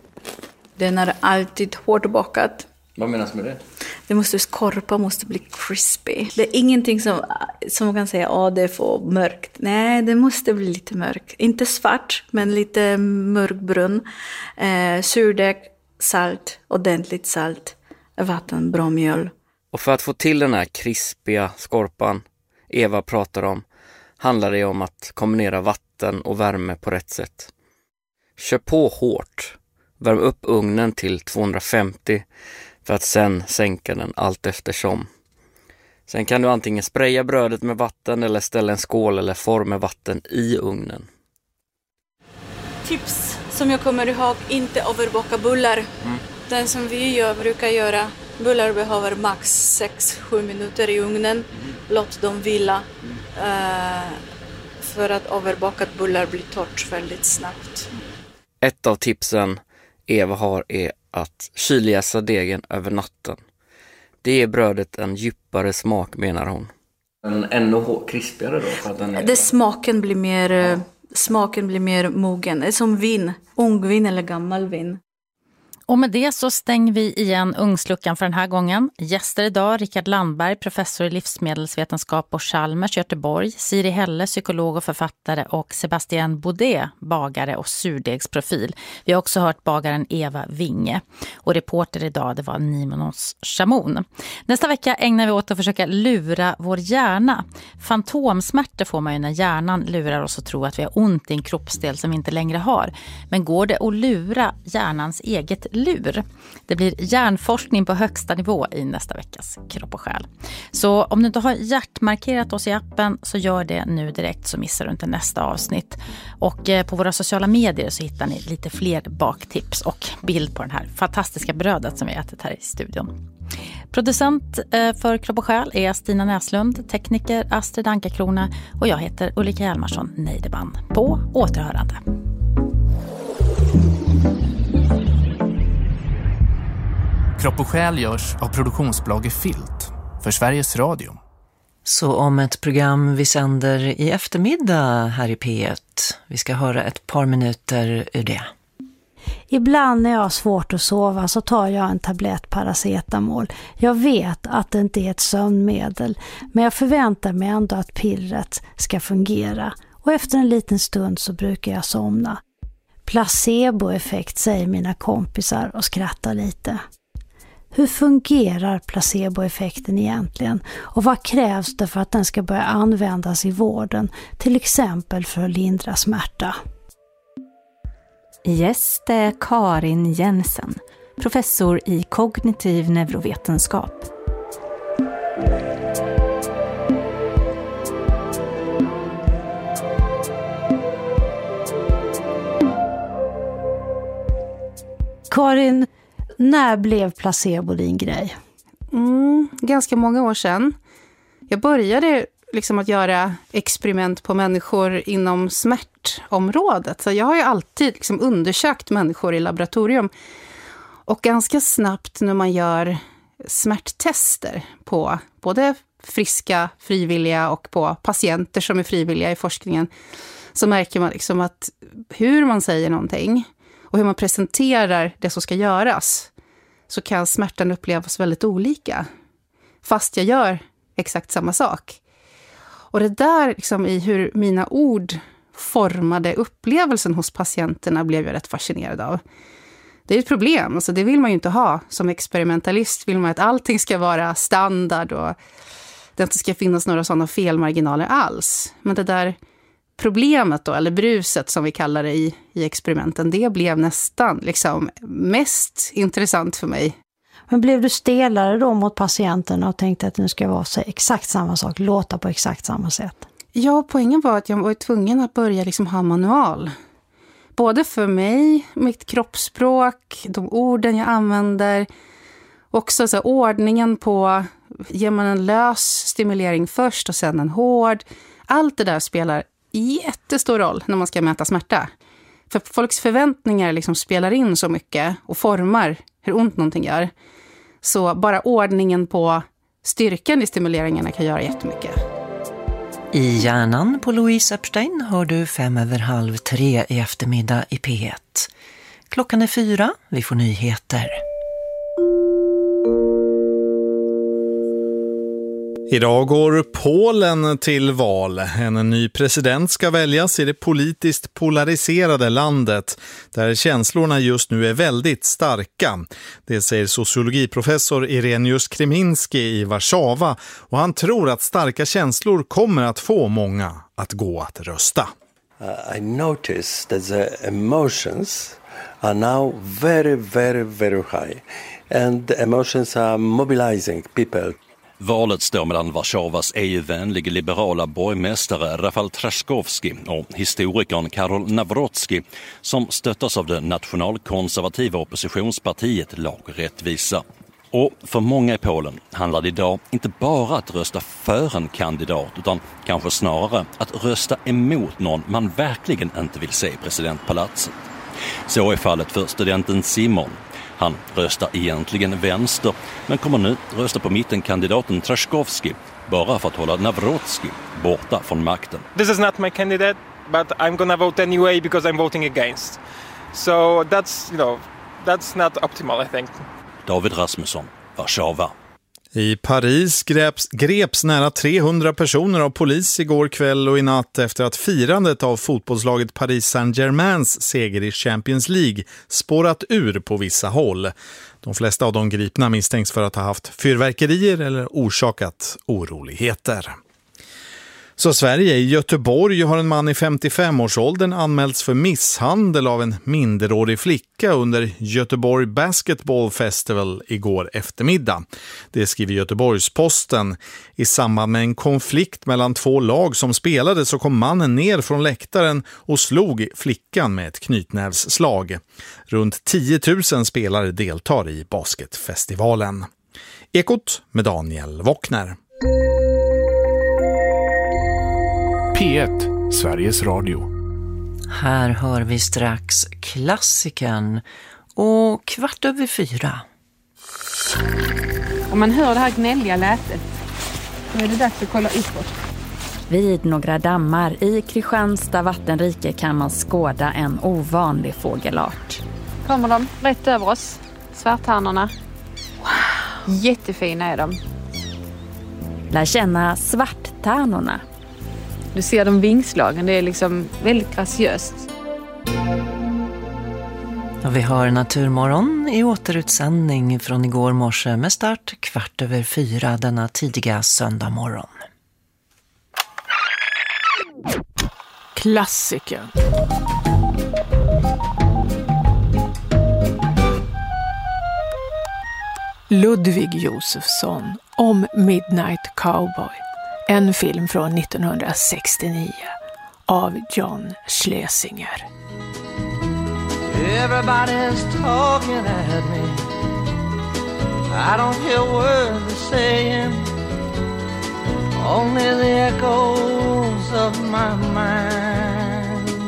Den är alltid hårt bakat. Vad menas med det? Det måste skorpa, måste bli crispy. Det är ingenting som, som man kan säga, ja det är för mörkt. Nej, det måste bli lite mörkt. Inte svart, men lite mörkbrun. Eh, surdeg, salt, ordentligt salt. Vatten, bra mjöl. Och för att få till den här krispiga skorpan Eva pratar om handlar det om att kombinera vatten och värme på rätt sätt. Kör på hårt. Värm upp ugnen till tvåhundrafemtio för att sen sänka den allt eftersom. Sen kan du antingen spraya brödet med vatten eller ställa en skål eller form med vatten i ugnen. Tips som jag kommer ihåg, inte överbaka bullar. Mm. Den som vi gör, brukar göra, bullar behöver max sex till sju minuter i ugnen. Mm. Låt dem vila. Mm. Uh, för att överbakat bullar blir torrt väldigt snabbt. Ett av tipsen Eva har är att kyljäsa degen över natten. Det ger brödet en djupare smak, menar hon. En ännu krispigare då? För att den är... det smaken blir mer, ja. Smaken blir mer mogen. Det är som vin, ungvin eller gammal vin. Och med det så stänger vi igen ugnsluckan för den här gången. Gäster idag, Rickard Landberg, professor i livsmedelsvetenskap på Chalmers Göteborg, Siri Helle, psykolog och författare, och Sebastian Baudet, bagare och surdegsprofil. Vi har också hört bagaren Eva Winge. Och reporter idag, det var Nimonos Chamon. Nästa vecka ägnar vi åt att försöka lura vår hjärna. Fantomsmärtor får man ju när hjärnan lurar oss att tro att vi har ont i en kroppsdel som vi inte längre har. Men går det att lura hjärnans eget lur? Det blir hjärnforskning på högsta nivå i nästa veckas Kropp och själ. Så om du inte har hjärtmarkerat oss i appen, så gör det nu direkt, så missar du inte nästa avsnitt. Och på våra sociala medier så hittar ni lite fler baktips och bild på den här fantastiska brödet som vi ätit här i studion. Producent för Kropp och själ är Stina Näslund, tekniker Astrid Ankarkrona och jag heter Ulrika Hjalmarsson Neideman. På återhörande. Kropp och själ görs av produktionsbolaget Filt för Sveriges Radio. Så om ett program vi sänder i eftermiddag här i P ett. Vi ska höra ett par minuter ur det. Ibland när jag har svårt att sova så tar jag en tablett paracetamol. Jag vet att det inte är ett sömnmedel, men jag förväntar mig ändå att pillret ska fungera. Och efter en liten stund så brukar jag somna. Placeboeffekt, säger mina kompisar och skrattar lite. Hur fungerar placeboeffekten egentligen? Och vad krävs det för att den ska börja användas i vården, till exempel för att lindra smärta? Gäst är Karin Jensen, professor i kognitiv neurovetenskap. Karin, när blev placebo din grej? Mm, ganska många år sedan. Jag började liksom att göra experiment på människor inom smärtområdet. Så jag har ju alltid liksom undersökt människor i laboratorium. Och ganska snabbt när man gör smärttester på både friska, frivilliga och på patienter som är frivilliga i forskningen, så märker man liksom att hur man säger någonting och hur man presenterar det som ska göras, så kan smärtan upplevas väldigt olika. Fast jag gör exakt samma sak. Och det där liksom i hur mina ord formade upplevelsen hos patienterna blev jag rätt fascinerad av. Det är ett problem, alltså det vill man ju inte ha. Som experimentalist vill man att allting ska vara standard och det inte ska finnas några sådana felmarginaler alls. Men det där problemet då, eller bruset som vi kallar det i, i experimenten, det blev nästan liksom mest intressant för mig. Men blev du stelare då mot patienterna och tänkte att nu ska vara så exakt samma sak, låta på exakt samma sätt? Ja, poängen var att jag var tvungen att börja liksom ha manual. Både för mig, mitt kroppsspråk, de orden jag använder. Också så här, ordningen på, ger man en lös stimulering först och sen en hård. Allt det där spelar jättestor roll när man ska mäta smärta. För folks förväntningar liksom spelar in så mycket och formar hur ont någonting gör. Så bara ordningen på styrkan i stimuleringarna kan göra jättemycket. I hjärnan på Louise Epstein hör du fem över halv tre i eftermiddag i P ett. Klockan är fyra, vi får nyheter. Idag går Polen till val. En ny president ska väljas i det politiskt polariserade landet där känslorna just nu är väldigt starka. Det säger sociologiprofessor Irenius Kreminski i Warszawa, och han tror att starka känslor kommer att få många att gå att rösta. Uh, I noticed that the emotions are now very, very, very high, and the emotions are mobilizing people. Valet står mellan Warszawas E U-vänliga liberala borgmästare Rafal Trzaskowski och historikern Karol Nawrocki, som stöttas av det nationalkonservativa oppositionspartiet Lag och rättvisa. Och för många i Polen handlar det idag inte bara att rösta för en kandidat, utan kanske snarare att rösta emot någon man verkligen inte vill se i presidentpalatset. Så är fallet för studenten Simon. Han röstar egentligen vänster, men kommer nu rösta på mittenkandidaten Trzaskowski bara för att hålla Nawrocki borta från makten. This is not my candidate, but I'm gonna vote anyway because I'm voting against. So that's, you know, that's not optimal, I think. David Rasmusson, Warszawa. I Paris greps, greps nära trehundra personer av polis igår kväll och i natt efter att firandet av fotbollslaget Paris Saint-Germains seger i Champions League spårat ur på vissa håll. De flesta av de gripna misstänks för att ha haft fyrverkerier eller orsakat oroligheter. Så Sverige, i Göteborg har en man i femtiofem-årsåldern anmälts för misshandel av en minderårig flicka under Göteborg Basketball Festival igår eftermiddag. Det skriver Göteborgs-Posten. I samband med en konflikt mellan två lag som spelade så kom mannen ner från läktaren och slog flickan med ett knytnävsslag. Runt tio tusen spelare deltar i basketfestivalen. Ekot med Daniel Wockner. P ett, Sveriges Radio. Här hör vi strax klassikern och kvart över fyra. Om man hör det här gnälliga lätet, då är det dags att kolla uppåt. Vid några dammar i Kristianstad vattenrike kan man skåda en ovanlig fågelart. Kommer de rätt över oss, svarthörnorna. Wow. Jättefina är de. Lär känna svarttärnorna. Du ser de vingslagen, det är liksom väldigt graciöst. Och vi har Naturmorgon i återutsändning från igår morse med start kvart över fyra denna tidiga söndag morgon. Klassiker. Ludwig Josefsson om Midnight Cowboy, en film från nittonhundrasextionio av John Schlesinger. Everybody's talking at me. I don't hear words they're saying, only the echoes of my mind.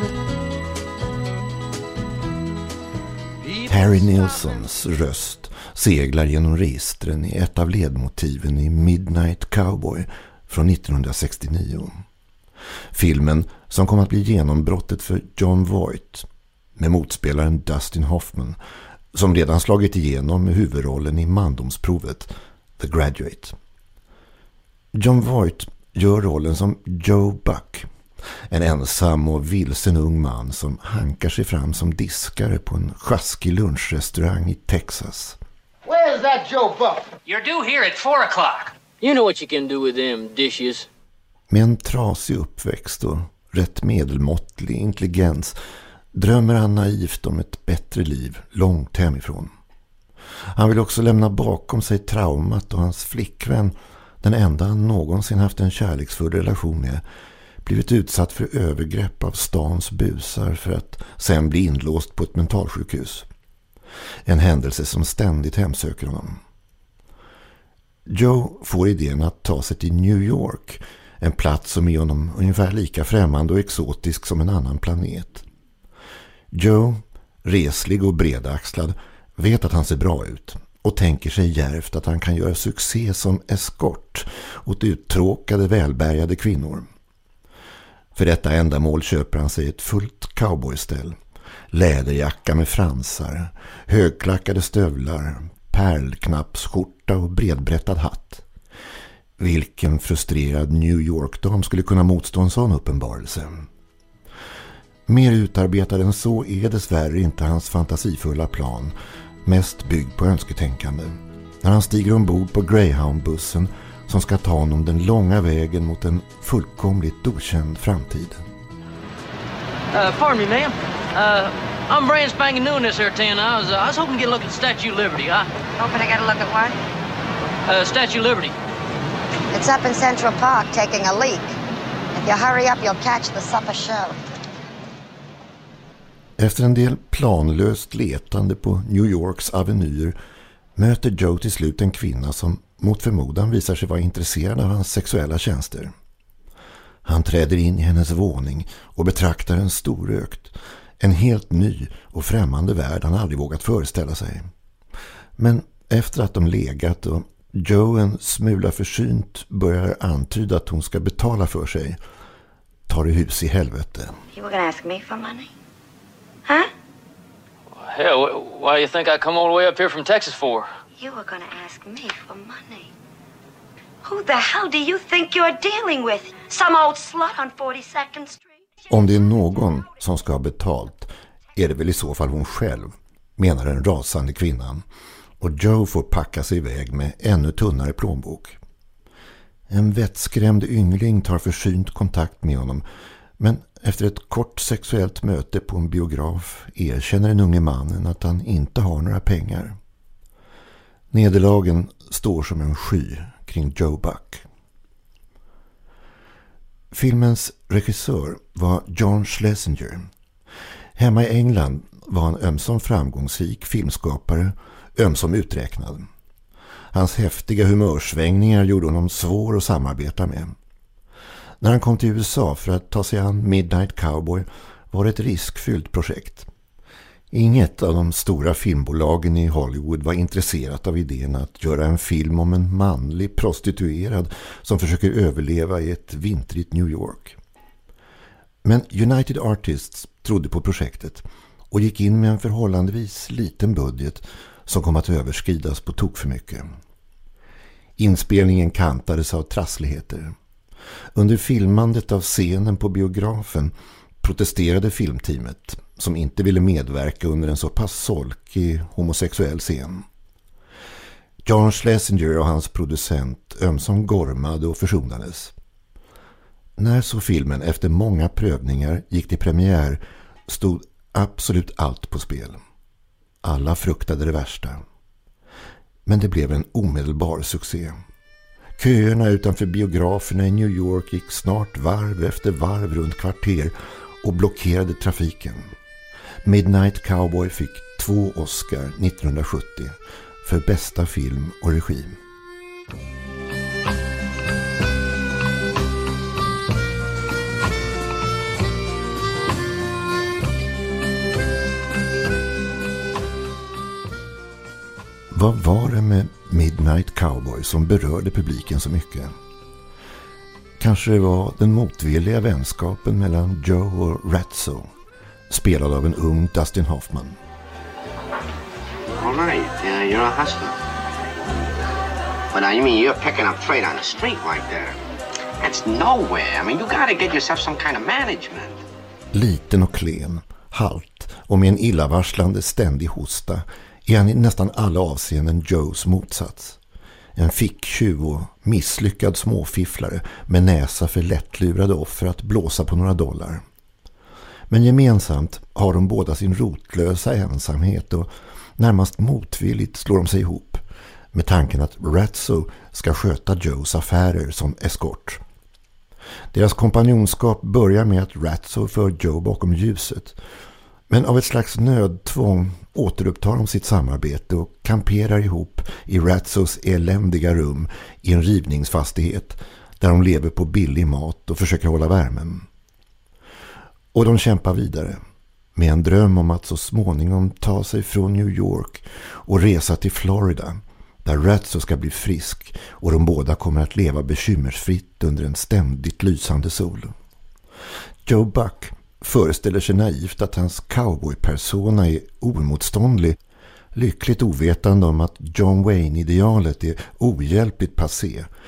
Harry Nilssons röst seglar genom registren i ett av ledmotiven i Midnight Cowboy från nittonhundrasextionio. Filmen som kom att bli genombrottet för Jon Voight med motspelaren Dustin Hoffman, som redan slagit igenom med huvudrollen i mandomsprovet The Graduate. Jon Voight gör rollen som Joe Buck, en ensam och vilsen ung man som hankar sig fram som diskare på en sjaskig lunchrestaurang i Texas. Where's that Joe Buck? You're due here at four o'clock. You know what you can do with them dishes. Med en trasig uppväxt och rätt medelmåttlig intelligens drömmer han naivt om ett bättre liv långt hemifrån. Han vill också lämna bakom sig traumat och hans flickvän, den enda han någonsin haft en kärleksfull relation med, blivit utsatt för övergrepp av stans busar för att sen bli inlåst på ett mentalsjukhus. En händelse som ständigt hemsöker honom. Joe får idén att ta sig till New York, en plats som är honom ungefär lika främmande och exotisk som en annan planet. Joe, reslig och bredaxlad, vet att han ser bra ut och tänker sig djärvt att han kan göra succé som eskort åt uttråkade, välbärgade kvinnor. För detta ändamål köper han sig ett fullt cowboyställ, läderjacka med fransar, högklackade stövlar, pärlknappsskjorta och bredbrättad hatt. Vilken frustrerad New York-dam skulle kunna motstå en sån uppenbarelse? Mer utarbetad än så är dessvärre inte hans fantasifulla plan, mest byggd på önsketänkande. När han stiger ombord på Greyhound-bussen som ska ta honom den långa vägen mot en fullkomligt okänd framtid. Uh, pardon me, ma'am. Uh, I'm brand spanking new in this here town. I was, uh, I was hoping to get a look at Statue of Liberty. Huh? Hoping to get a look at what? Uh, Statue of Liberty. It's up in Central Park taking a leak. If you hurry up, you'll catch the supper show. Efter en del planlöst letande på New Yorks avenyer möter Joe till slut en kvinna som mot förmodan visar sig vara intresserad av hans sexuella tjänster. Han träder in i hennes våning och betraktar en storökt, en helt ny och främmande värld han aldrig vågat föreställa sig. Men efter att de legat och Joe en smula försynt börjar antyda att hon ska betala för sig, tar det hus i helvete. You were gonna ask me for money? Huh? Hell, why do you think I come all the way up here from Texas for? You were gonna ask me for money. Who the hell do you think you're dealing with? Some old slut on forty-second Street? Om det är någon som ska ha betalt är det väl i så fall hon själv, menar den rasande kvinnan. Och Joe får packa sig iväg med ännu tunnare plånbok. En vettskrämd yngling tar försynt kontakt med honom, men efter ett kort sexuellt möte på en biograf erkänner den unge mannen att han inte har några pengar. Nederlagen står som en sky kring Joe Buck. Filmens regissör var John Schlesinger. Hemma i England var han ömsom framgångsrik filmskapare, ömsom uträknad. Hans häftiga humörsvängningar gjorde honom svår att samarbeta med. När han kom till U S A för att ta sig an Midnight Cowboy var det ett riskfyllt projekt. Inget av de stora filmbolagen i Hollywood var intresserat av idén att göra en film om en manlig prostituerad som försöker överleva i ett vintrigt New York. Men United Artists trodde på projektet och gick in med en förhållandevis liten budget som kom att överskridas på tok för mycket. Inspelningen kantades av trassligheter. Under filmandet av scenen på biografen protesterade filmteamet som inte ville medverka under en så pass solkig homosexuell scen. John Schlesinger och hans producent ömsom gormade och försonades. När så filmen efter många prövningar gick till premiär stod absolut allt på spel. Alla fruktade det värsta. Men det blev en omedelbar succé. Köerna utanför biograferna i New York gick snart varv efter varv runt kvarter och blockerade trafiken. Midnight Cowboy fick två Oscar nittonhundrasjuttio för bästa film och regi. Vad var det med Midnight Cowboy som berörde publiken så mycket? Kanske det var den motvilliga vänskapen mellan Joe och Ratso, spelad av en ung Dustin Hoffman. All right, uh, you're a hustler. But uh, you mean you're picking up trade on the street like that? That's nowhere. I mean, you gotta get yourself some kind of management. Liten och klen, halt och med en illavarslande ständig hosta är han i nästan alla avseenden Joes motsats. En ficktjuv och misslyckad småfifflare med näsa för lättlurade offer att blåsa på några dollar. Men gemensamt har de båda sin rotlösa ensamhet och närmast motvilligt slår de sig ihop med tanken att Ratso ska sköta Joes affärer som eskort. Deras kompanjonskap börjar med att Ratso för Joe bakom ljuset, men av ett slags nödtvång återupptar de sitt samarbete och kamperar ihop i Ratsos eländiga rum i en rivningsfastighet där de lever på billig mat och försöker hålla värmen. Och de kämpar vidare med en dröm om att så småningom ta sig från New York och resa till Florida där Ratso ska bli frisk och de båda kommer att leva bekymmersfritt under en ständigt lysande sol. Joe Buck föreställer sig naivt att hans cowboy-persona är oemotståndlig, lyckligt ovetande om att John Wayne-idealet är ohjälpligt passé